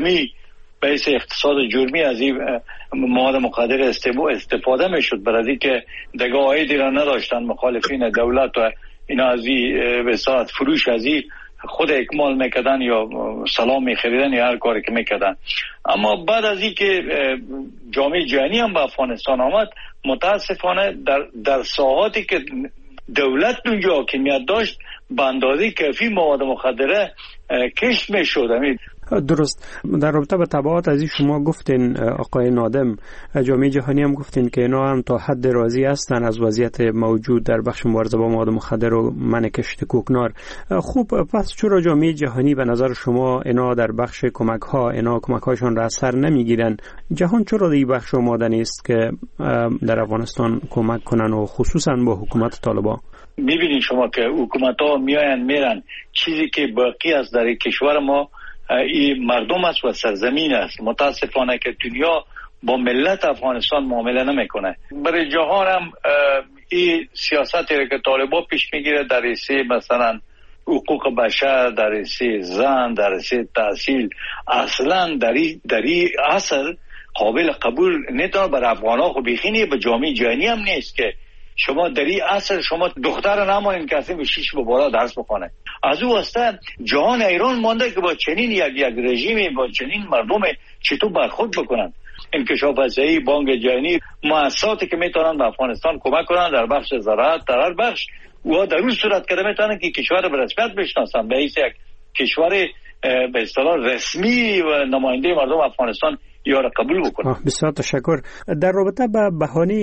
جرمی از این مواد مخدر استفاده میشد، برای اینکه دیگه عایدی را نداشتن مخالفین دولت و اینا از این به ساعت فروش از این خود اکمال میکردن یا سلام میخریدن یا هر کاری که میکردن. اما بعد از این که جامعه جهانی هم به افغانستان آمد، متاسفانه در ساحاتی که دولت اونجا حاکمیت داشت به اندازه کافی مواد مخدره کشف میشد. درست. در رابطه با تبعات از شما گفتین آقای نادم، جامعه جهانی هم گفتین که اینا هم تا حد راضی هستن از وضعیت موجود در بخش مبارزه با مواد مخدر و منع کشت کوکنار. خوب، پس چرا جامعه جهانی به نظر شما اینا در بخش کمک هاشون را اثر نمیگیرن؟ جهان چرا این بخش آماده نیست که در افغانستان کمک کنن و خصوصا با حکومت طالبان؟ میبینید شما که حکومت ها میرن، چیزی که باقی است در کشور ما این مردم است و سرزمین است. متاسفانه که دنیا با ملت افغانستان معامله نمیکنه. برای جهان هم این سیاستی که طالبان پیش میگیره در حیث مثلا حقوق بشر، در حیث زن، در حیث تحصیل، اصلا در این عصر قابل قبول نیست. برای افغان ها خب بیخینی به جامعه جهانی هم نیست که شما در این عصر شما دختر نمانین کسی به 6 به بالا درس بخونه. از او واسطه جهان ایران مانده که با چنین یک رژیمی، با چنین مردم چطور برخورد بکنن. انکشاف فضایی، بانک جهانی، مؤسساتی که میتونن به افغانستان کمک کنن در بخش زراعت، در هر بخش، و در اون صورت که میتونن که کشور به رسمیت بشناسن به حیث یک کشور به اصطلاح رسمی و نماینده مردم افغانستان یا را قبول بکنن. بسیار تشکر. در رابطه با بهانه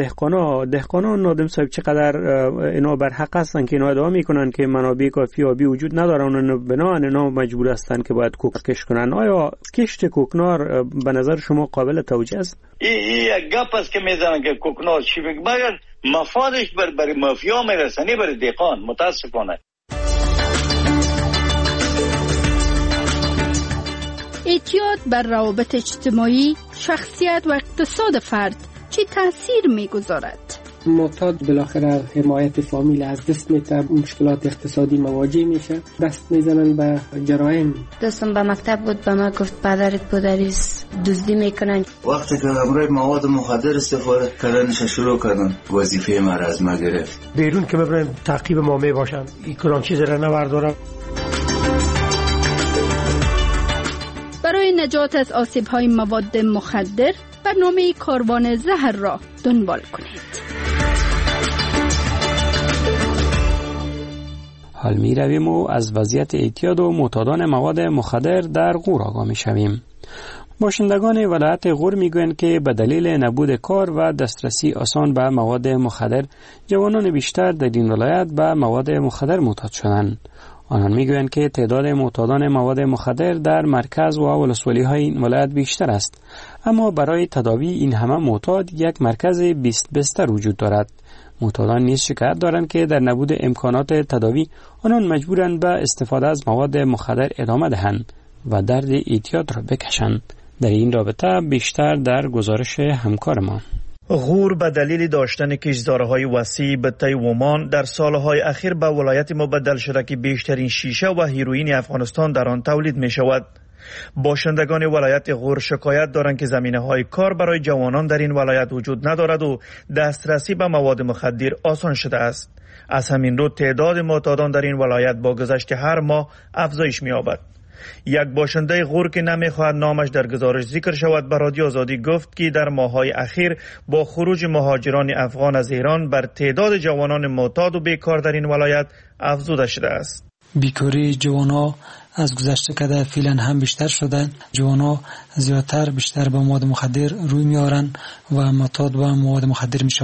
دهقانان نادم صاحب، چقدر اینا بر حق هستن که اینا ادعا میکنن که منابع کافی آبی وجود ندارن و بنابراین اینا مجبور هستن که باید کوک کشت کنن؟ آیا کشت کوکنار به نظر شما قابل توجیه است؟ یک گپ است که میزنن که کوکنار چی میگه، مگر مفادش برای مافیا میرسنی برای دهقان. متاسفانه اعتیاد بر روابط اجتماعی، شخصیت و اقتصاد فرد چه تأثیر میگذارد؟ معتاد بالاخره حمایت فامیل از دست میده، مشکلات اقتصادی مواجه میشه، دست میزنن به جرایم. دوستم به مکتب بود، به ما گفت پدرت پدریس دزدی میکنن. وقتی که امروی مواد مخدر استفاده کردنش شروع کردن، وظیفه ما را از ما گرفت. بیرون که ببرن تعقیب ما میباشن، این کلان چیز را نوردارم. برای نجات از آسیب‌های مواد مخدر برنامه کاروان زهر را دنبال کنید. حال می رویم و از وضعیت اعتیاد و معتادان مواد مخدر در غور آگاه می شویم. باشندگان ولایت غور می گویند که به دلیل نبود کار و دسترسی آسان به مواد مخدر، جوانان بیشتر در این ولایت به مواد مخدر معتاد شدند. آنان میگویند که تعداد معتادان مواد مخدر در مرکز و ولسوالی‌های این ولایت بیشتر است، اما برای تداوی این همه معتاد یک مرکز 20 بستر وجود دارد. معتادان نیز شکایت دارند که در نبود امکانات تداوی آنان مجبورند به استفاده از مواد مخدر ادامه دهند و درد اعتیاد را بکشند. در این رابطه بیشتر در گزارش همکار ما. غور به دلیل داشتن کشتزارهای وسیع به طی ومان در سالهای اخیر به ولایت مبدل شده که بیشترین شیشه و هیروئین افغانستان در آن تولید می شود. باشندگان ولایت غور شکایت دارند که زمینه‌های کار برای جوانان در این ولایت وجود ندارد و دسترسی به مواد مخدر آسان شده است. از همین رو تعداد معتادان در این ولایت با گذشت هر ماه افزایش می‌یابد. یک باشنده غور که نمیخواهد نامش در گزارش ذکر شود به رادیو آزادی گفت که در ماه‌های اخیر با خروج مهاجران افغان از ایران بر تعداد جوانان معتاد و بیکار در این ولایت افزوده شده است. بیکاری جوان‌ها از گذشته کده فعلا هم بیشتر شدن. جوان‌ها بیشتر به مواد مخدر روی میارن و معتاد به مواد مخدر میشوند.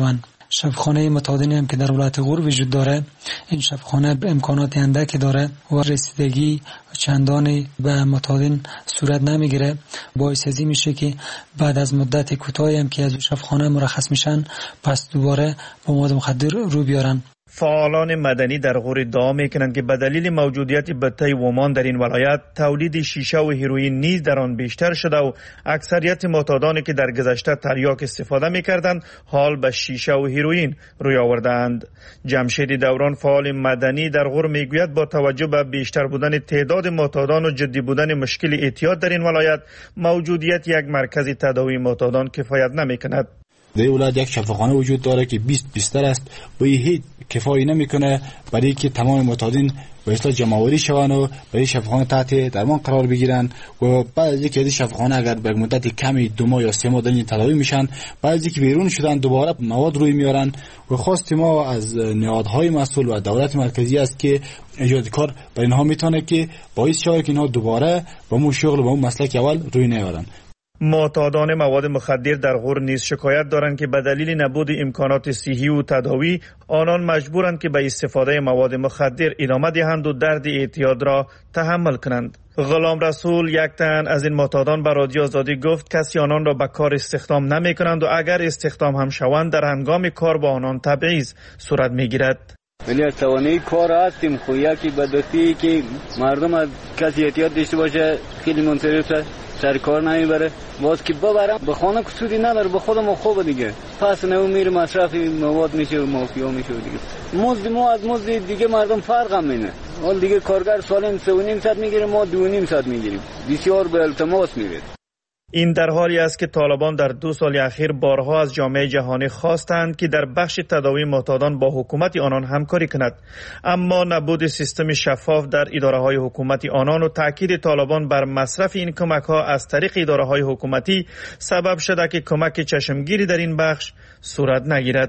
شفاخانه متعادلی هم که در ولایت غور وجود داره، این شفاخانه امکانات اندکی داره و رسیدگی چندانی به متعادل صورت نمیگیره. باعث ازی میشه که بعد از مدت کوتاهی هم که از شفاخانه مرخص میشن پس دوباره با مواد مخدر رو بیارن. فعالان مدنی در غور ادعا میکنند که به دلیل موجودیت بته ومان در این ولایت تولید شیشه و هیروئین نیز در آن بیشتر شده و اکثریت معتادانی که در گذشته تریاک استفاده میکردند حال به شیشه و هیروئین روی آوردند. جمشید دوران فعال مدنی در غور میگوید با توجه به بیشتر بودن تعداد معتادان و جدی بودن مشکل اعتیاد در این ولایت موجودیت یک مرکز تداوی معتادان کفایت نمیکند. در ولایت یک شفاخانه وجود داره که 20 بیستر است و هیچ کفایی نمیکنه برای که تمام معتادین به اصطلاح جمع‌آوری شوند و برای شفاخانه تحت درمان قرار بگیرن و بعد از اینکه شفاخانه اگر به مدت کمی 2 ماه یا 3 ماه در این تداوی میشن، بعد از اینکه بیرون شدن دوباره مواد روی میارن و خواست ما از نهادهای مسئول و دولت مرکزی است که ایجاد کار برای اینها میتونه که باعث شود که اینها دوباره با اون شغل و اون مسلک اول روی نیارن. معتادان مواد مخدر در غور نیز شکایت دارند که به دلیل نبود امکانات صحی و تداوی آنان مجبورند که به استفاده مواد مخدر ادامه دهند و درد اعتیاد را تحمل کنند. غلام رسول یک تن از این معتادان به رادیو آزادی گفت کسی آنان را به کار استخدام نمی کنند و اگر استخدام هم شوند در هنگام کار با آنان تبعیض صورت می گیرد. ولی از توانایی کار هستیم خو یکی بدبختی که مردم از کسی احتیاط داشته باشه خیلی منصرف سر کار نمیبره، باز که ببرم به خانه کسودی نداره، به خودم خوبه دیگه، پس نو میره مصرف مواد میشه و مافیا میشه دیگه. مزد ما از مزد دیگه مردم فرق هم مینه. حال دیگه کارگر سالن 3.5 ساعت میگیره، ما 2.5 ساعت میگیریم. بسیار به التماس میره. این در حالی است که طالبان در 2 سال اخیر بارها از جامعه جهانی خواستند که در بخش تداوی معتادان با حکومت آنان همکاری کند، اما نبود سیستم شفاف در اداره‌های حکومتی آنان و تاکید طالبان بر مصرف این کمک‌ها از طریق اداره‌های حکومتی سبب شده که کمک چشمگیری در این بخش صورت نگیرد.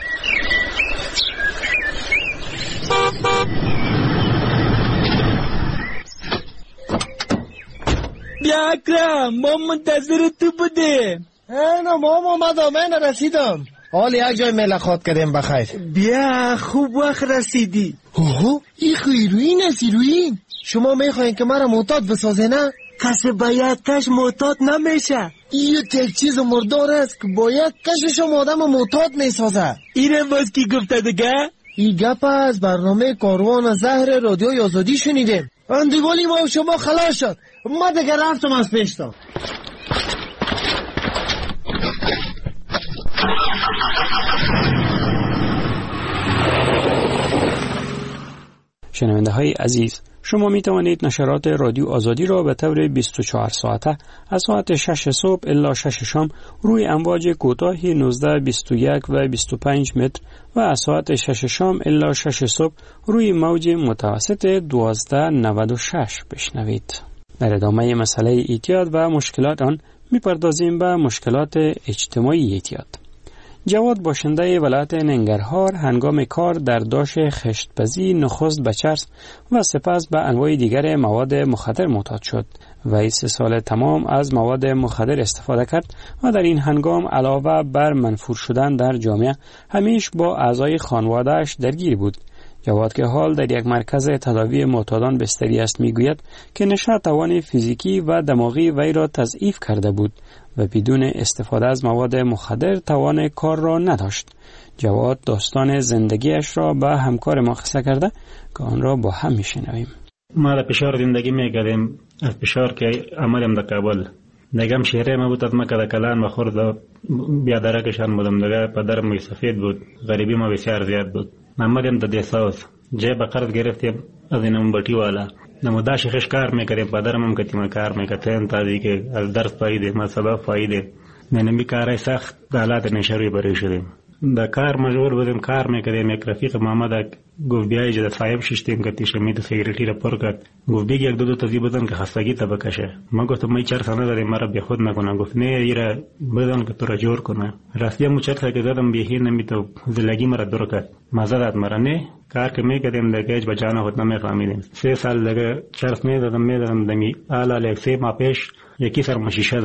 بیا اکرم، ما منتظر تو بودیم. نه ماما من رسیدم. حال یک جای ملاقات کردیم بخیر. بیا خوب وقت رسیدی. اوه این هیروئین است. هیروئین شما میخواین که مرا معتاد بسازه نه؟ کسی باید کش معتاد نمیشه. این یک چیز مردار است که باید کشش آدم معتاد میسازه. اینم باز کی گفته دیگه؟ این گپ از برنامه کاروان زهر رادیوی آزادی شنیدیم. اندیوالی ما شما خلاص شد. ما دیگه رفتم از پیشتا. شنونده های عزیز، شما می توانید نشرات رادیو آزادی را به طور 24 ساعته از ساعت 6 صبح الی 6 شام روی امواج کوتاه 19، 21 و 25 متر و از ساعت 6 شام الی 6 صبح روی موج متوسط 1296 بشنوید. در ادامه مسئله اعتیاد و مشکلات آن می‌پردازیم به مشکلات اجتماعی اعتیاد. جواد باشنده ولایت ننگرهار هنگام کار در داش خشتپزی نخست به چرس و سپس به انواع دیگر مواد مخدر معتاد شد و 3 سال تمام از مواد مخدر استفاده کرد و در این هنگام علاوه بر منفور شدن در جامعه همیشه با اعضای خانواده‌اش درگیر بود. جواد که حال در یک مرکز تداوی معتادان بستری است میگوید که نشه توان فیزیکی و دماغی وی را تضعیف کرده بود و بدون استفاده از مواد مخدر توان کار را نداشت. جواد داستان زندگیش را به همکار ما قصه کرده که آن را با هم میشنویم. ما در پشار زندگی میکردیم، از پشار که آمدیم در کابل. نگم شهره ما بود، از ما که در کلان ما خورد بیادرکشان بودم. دیگه پدرم سفید بود، غریبی ما بسیار زیاد بود. آمدیم در دیساوس جای به قرض گرفتیم از این بطی والا. نمودا شخص کار میکردیم، پدرم هم کتیم کار میکردیم تا که از درس فایده ما سبب فایده نمی کارای سخت حالات نشروی برای شدیم. در کار مجبور بودیم کار میکردیم. یک رفیق محمد گفت بیایی جد فایم ششتیم که شمید سیگریتی را پر کرد. گفت بیگ یک دو تازی بدن که خستگی تا بکشه. ما گفتم ما 4 سال داریم مرا بی خود نکنه. گفت نه ایرا بدن که تو را جور کنه. راستی هم 4 سال که زدم بیهی نمیتو زلگی مرا دور کرد. مزدت مرا نه کار که میکردیم دیگه به جان خود نمیفهمیدیم. 3 سال دیگه چرس میدادم دمی آلا لکسی ما پیش یکی سر مشیشه داد.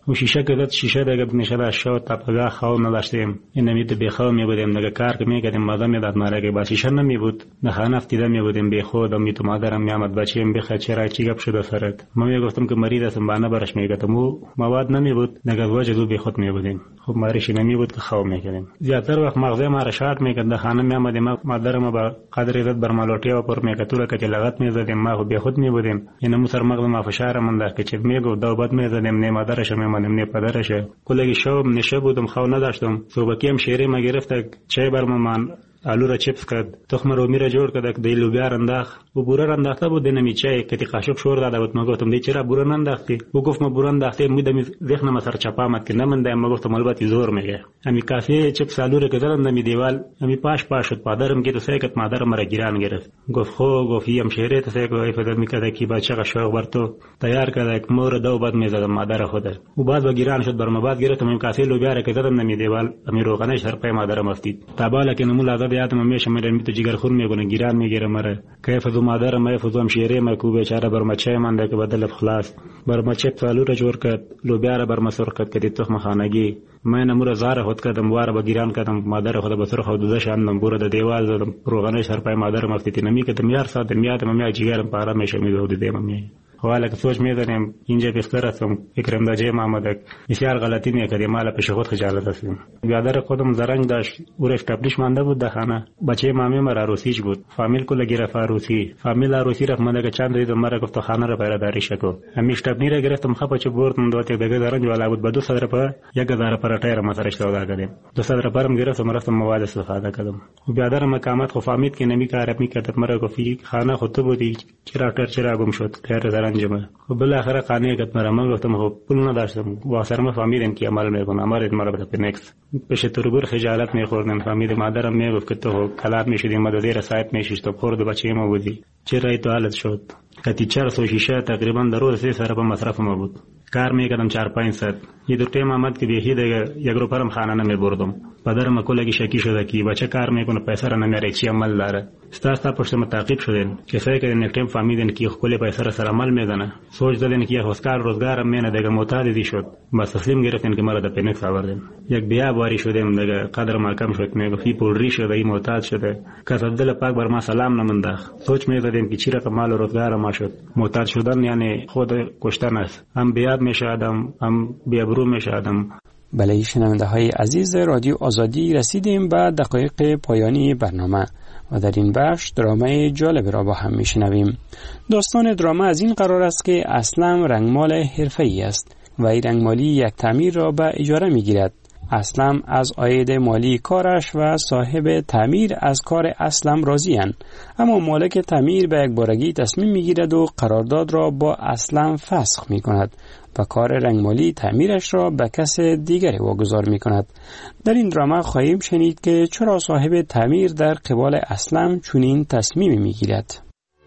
و شیشه که داد شیشه دیگه میشه داشت شد تا خواب نداشتیم این نمید بیخواب میبودیم دیگه کار که میکردیم مادر میداد ما که با شیشه نمیبود نه خانه افتیده میبودیم بیخود و میتو مادرم میامد بچه‌ام بخیر چرا چی گپ شده سرت ما میگفتم که مریض هستم بنا برش میگفتم و مواد نمیبود دیگه وجه دو بیخود میبودیم خب مریش نمیبود که خواب میکردیم زیاتر وقت مغزه ما را شاد میکرد خانه میامدیم مادرم با قدر عزت بر مالوٹی و پر میکتوله که لغت میزدیم ما خب بیخود میبودیم این مو سر مغز ما فشار من داشت که چه میگو دو میزدیم نه مادرش میمانیم نه پدرش کلگی شب نشه بودم خواب نداشتم صبحی هم شیری ما گرفت چای برمان آلو را چپس کرد تخم رومی را جور کرد دی لوبیا انداخت و بوره انداخته بود نمی چای که قاشق شور داده بود ما گفتم دی چرا بوره انداختی و گفت ما بوره انداخته میدم ذهنم سر چپا آمد که نمنده ما گفتم البته زور میگه امی کافی چپس آلو را کردم نمی دیوال امی پاش شد پادرم که تو سیکت مادرم را گیران گرفت گفت خو گفت یم شهره تو سیکو ای فدر میکرد کی بچه شوق بر تو تیار کرد مور دو بعد میزدم مادر خود و بعد با گیران شد بر ما بعد گرفتم امی کافی لوبیا را کردم نمی دیوال امی روغنش سر پای مادرم افتید تا بالا که نمول آزاد یادم میشه میرم تو جگر خون میگونه گیران میگیره مره کیف دو مادر ما فزوم شیره ما کو بیچاره بر مچه مانده که بدل خلاص بر مچه فالو را جور کرد لوبیا را بر مسور کرد که تخم خانگی ما نمور زاره خود کردم واره با گیران کردم مادر خود بسر خود دزش اندم بوره د دیوال زدم روغنش هر پای مادر مفتیتی نمی کدم یار ساعت میادم می جگرم پارا میشه میدود دیم می حالا که سوچ می‌دانیم اینجا بستر هستم فکرم داجه محمد بسیار غلطی می‌کردیم مال پیش خود خجالت هستیم بیادر خودم زرنگ داشت اورش قبلش مانده بود در خانه بچه مامی مرا عروسیش بود فامیل کل گرفت عروسی فامیل عروسی رفت من که چند دید مرا گفت خانه را پیراداری شکو همیش تبنی را گرفتم خب چه بردم دوت یک دیگه زرنگ والا بود با 200 روپیه 1000 پراتای را مسرش سودا کردیم 200 روپیه گرفتم رفتم مواد استفاده کردم و بیادر مقامات خو فهمید که نمی کار می‌کرد مرا گفت خانه خود تو بودی چرا گم شد خیر زرنگ و بالاخره قانعی کت مرا من گفتم خب پول نداشتم واسه ما فهمیدم که عمل میکنم امر مرا به نکس پیش تربور خجالت میخوردم فهمیدم مادرم میگفت که تو کلاب میشدی ما زیر سایت میشیش تو خورد بچه ما بودی چرا تو حالت شد کتی 400 شیشه تقریبا در روز 3 سر به مصرف ما بود کار میکردم 4-5 ساعت یه دو تیم آمد که بیهی دیگه یک رو پرم خانه نمیبردم پدرم کلگی شکی شده که بچه کار میکنه پیسه را نمیاره چی عمل داره ستا پشت ما تعقیب شدین کسایی که یک تیم فهمیدن که کلی پیسه را سر عمل میدنه سوچ دادن که هوسکار روزگار مینه دیگه معتاد دی شد بس تسلیم گرفتن که مرا د پینکس آوردن یک بیا باری شدیم دیگه قدر ما کم شد میگفت پول ری شده این معتاد شده کس دل پاک بر ما سلام نمنداخ سوچ میدادیم که چی رقم مال و روزگار ما شد معتاد شدن یعنی خود کشتن است هم بیاد میشه آدم هم بیابرو میشه آدم. بله شنونده های عزیز رادیو آزادی رسیدیم به دقایق پایانی برنامه و در این بخش درامای جالب را با هم میشنویم. داستان دراما از این قرار است که اسلم رنگمال حرفه‌ای است و این رنگمالی یک تعمیر را به اجاره میگیرد. اسلم از عاید مالی کارش و صاحب تعمیر از کار اسلم راضی اند، اما مالک تعمیر به یک بارگی تصمیم میگیرد و قرارداد را با اسلم فسخ میکند و کار رنگمالی تعمیرش را به کس دیگری واگذار میکند. در این دراما خواهیم شنید که چرا صاحب تعمیر در قبال اسلم چنین تصمیمی میگیرد.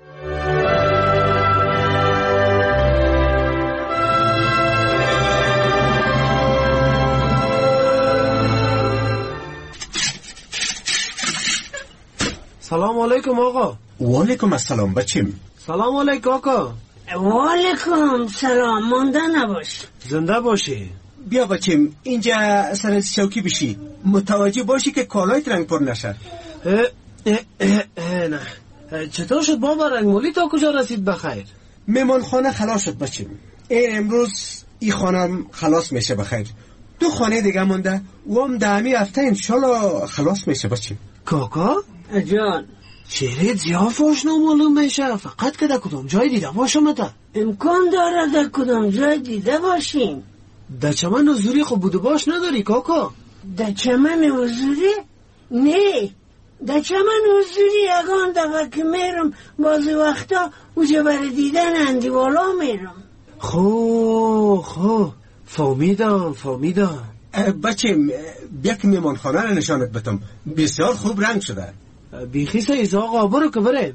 سلام علیکم آقا. و علیکم السلام بچیم. سلام علیکم آقا. و علیکم سلام. مانده نباش. زنده باشی. بیا بچیم اینجا سر شوکی بشی، متوجه باشی که کالایت رنگ پر نشه. نه چطور شد بابا رنگمالی تا کجا رسید بخیر؟ مهمان خانه خلاص شد بچیم. امروز این خانم خلاص میشه بخیر. 2 خانه دیگه مونده و هم دهمی هفته انشالله خلاص میشه بچیم. کاکا جان چهره زیافاش نامعلوم میشه، فقط که در کدام جای دیده باشم تا امکان داره در کدام جای دیده باشیم. در چمن حضوری خب بوده باش نداری کاکا؟ در چمن حضوری؟ نه در چمن حضوری یگان دفعه که میرم بعضی وقتا اوجه بر دیدن اندیوالا میرم. خو فهمیدم. بچیم بیا که میمان خانه رو نشانت بتم، بسیار خوب رنگ شده. بیخی سایز آقا برو که بره.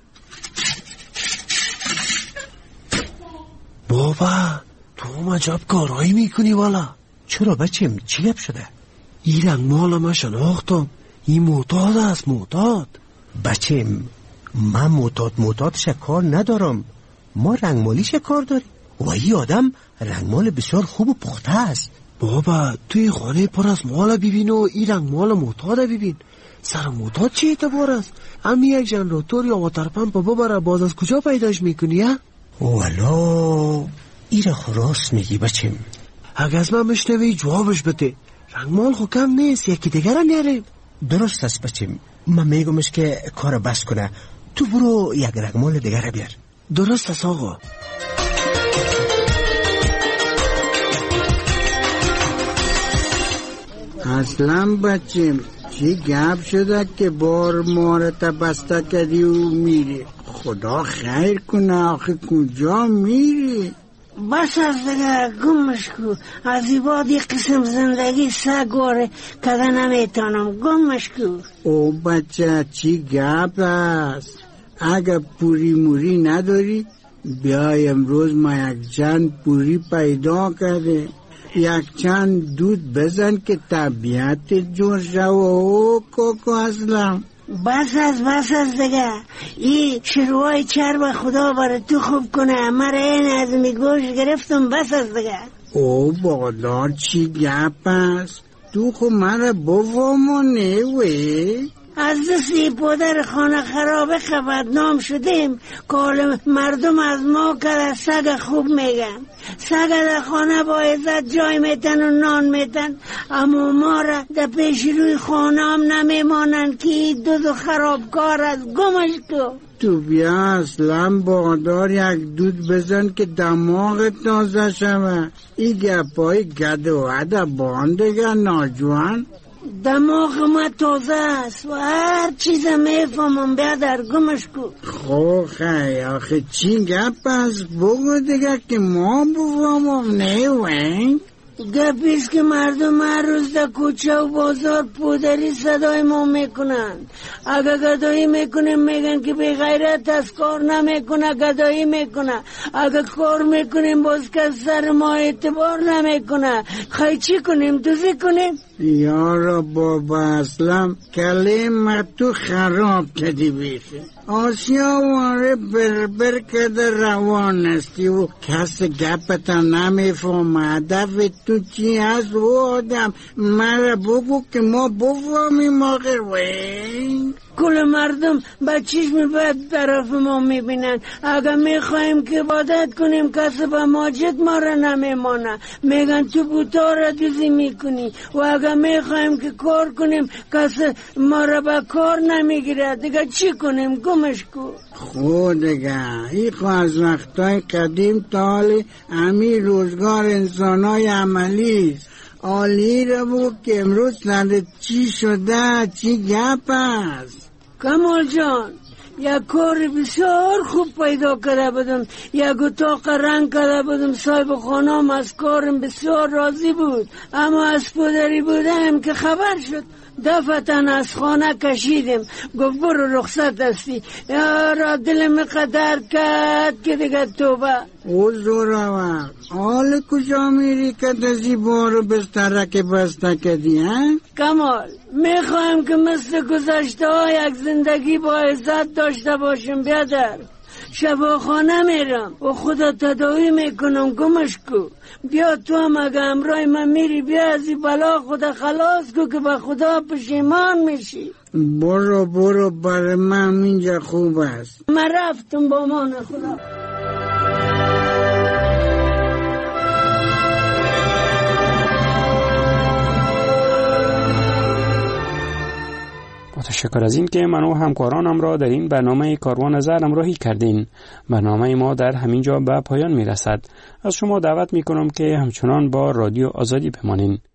بابا تو عجب کارایی میکنی والا. چرا بچیم چی گپ شده؟ این رنگ مال ما شناختم، این معتاد است. معتاد بچیم من معتادش کار ندارم، ما رنگ مالیش کار داریم. و این آدم رنگمال بسیار خوب و پخته است. بابا توی خانه پر از مال ببین و این رنگمال معتاد ببین. سر معتاد چه اعتبار است؟ امی یک ژنراتور یا واتر پمپ ببره باز از کجا پیداش میکنی ها؟ والا ایره راست میگی بچم. اگه از من مشنوی جوابش بده. رنگمال خو کم نیست، یکی دیگر نیاریم. درست است بچم، من میگمش که کار بس کنه، تو برو یک رنگمال دیگر بیار. درست است آقا. اصلا بچم چی گپ شده که بار مارت بسته کردی و میری؟ خدا خیر کنه، آخه کجا میری؟ بس از دیگه گمش کو. از این بعد یک قسم زندگی سگواره کده نمیتانم. گمش کو. او بچه چی گپ است؟ اگه پوری موری نداری بیای امروز ما یک جن پوری پیدا کرده، یک چند دود بزن که طبیعت جور شو. او کوکو اصلا بس از دیگه. این شروعای چرب خدا برای تو خوب کنه. مرا این از میگوش گرفتم. بس از دیگه. او بادار چی گپ است؟ تو خو مرا بفهمونه وی؟ از دستی پدر خانه خرابه بدنام شدیم. کال مردم از ما که سگ خوب میگن. سگ در خانه با عزت جای میتن و نان میتن، اما ما را در پیش روی خانه هم نمیمانن که دود و خرابکار از. گمش کو. تو بیا اصلا بادار یک دود بزن که دماغ تازه شوه. این گپای گد و عده باندگه ناجوان. دماغ ما تازه است و هر چیز میفهمم. بیادر گمش کو. خو خیلی آخه چی گپ است؟ بگو دیگه که ما بفهمم. نه ونگ گپیست که مردم هر روز در کوچه و بازار پودری صدای ما میکنن. اگه گدایی میکنیم میگن که بی غیرت از کار نمیکنه، گدایی میکنه. اگه کار میکنیم باز که سر ما اعتبار نمیکنه. خیلی چی کنیم؟ دوزی کنیم؟ یارا بابا اسلام کلمه تو خراب کردی بیخی. آسیا واره بربر کده روان استی و کس گپتا نمیفهم. هدف تو چی هست و آدم؟ مرا بگو که ما بفهمیم آخر. وی کل مردم با چشم بد طرف ما میبینن. اگه میخوایم که عبادت کنیم کسی به ماجد ما را نمیمانه، میگن تو بوتا را دوزی میکنی. و اگه میخوایم که کار کنیم کسی ما را به کار نمیگیره. دیگه چی کنیم؟ گمش کو. خود دیگه ای خو از وقتای قدیم تا حال امی روزگار انسانای عملیست. عالی را بود که امروز سر چی شده؟ چی گپ است؟ کمال جان یک کار بسیار خوب پیدا کرده بودم. یک اتاق رنگ کرده بودم. صاحب خانم از کارم بسیار راضی بود، اما از پدری بودم که خبر شد دفتن از خانه کشیدیم. گفت برو رخصت هستی. یارا دلم قدر کرد که دیگه توبه. او زورا حال کجا میری که دزی بارو بستره بسته کردی ها؟ کمال میخوایم که مثل گذشته ها یک زندگی با عزت داشته باشیم. بیادر شفاخانه میرم و خدا تداوی میکنم. گمش کو. بیا تو هم اگه امرای من میری بیا از این بلا خدا خلاص کو که به خدا پشیمان میشی. برو برای من اینجا خوب است. من رفتم با مان خدا. تشکر از این که من و همکارانم را در این برنامه کاروان زر همراهی کردین. برنامه ما در همین جا به پایان می رسد. از شما دعوت می کنم که همچنان با رادیو آزادی بمانین.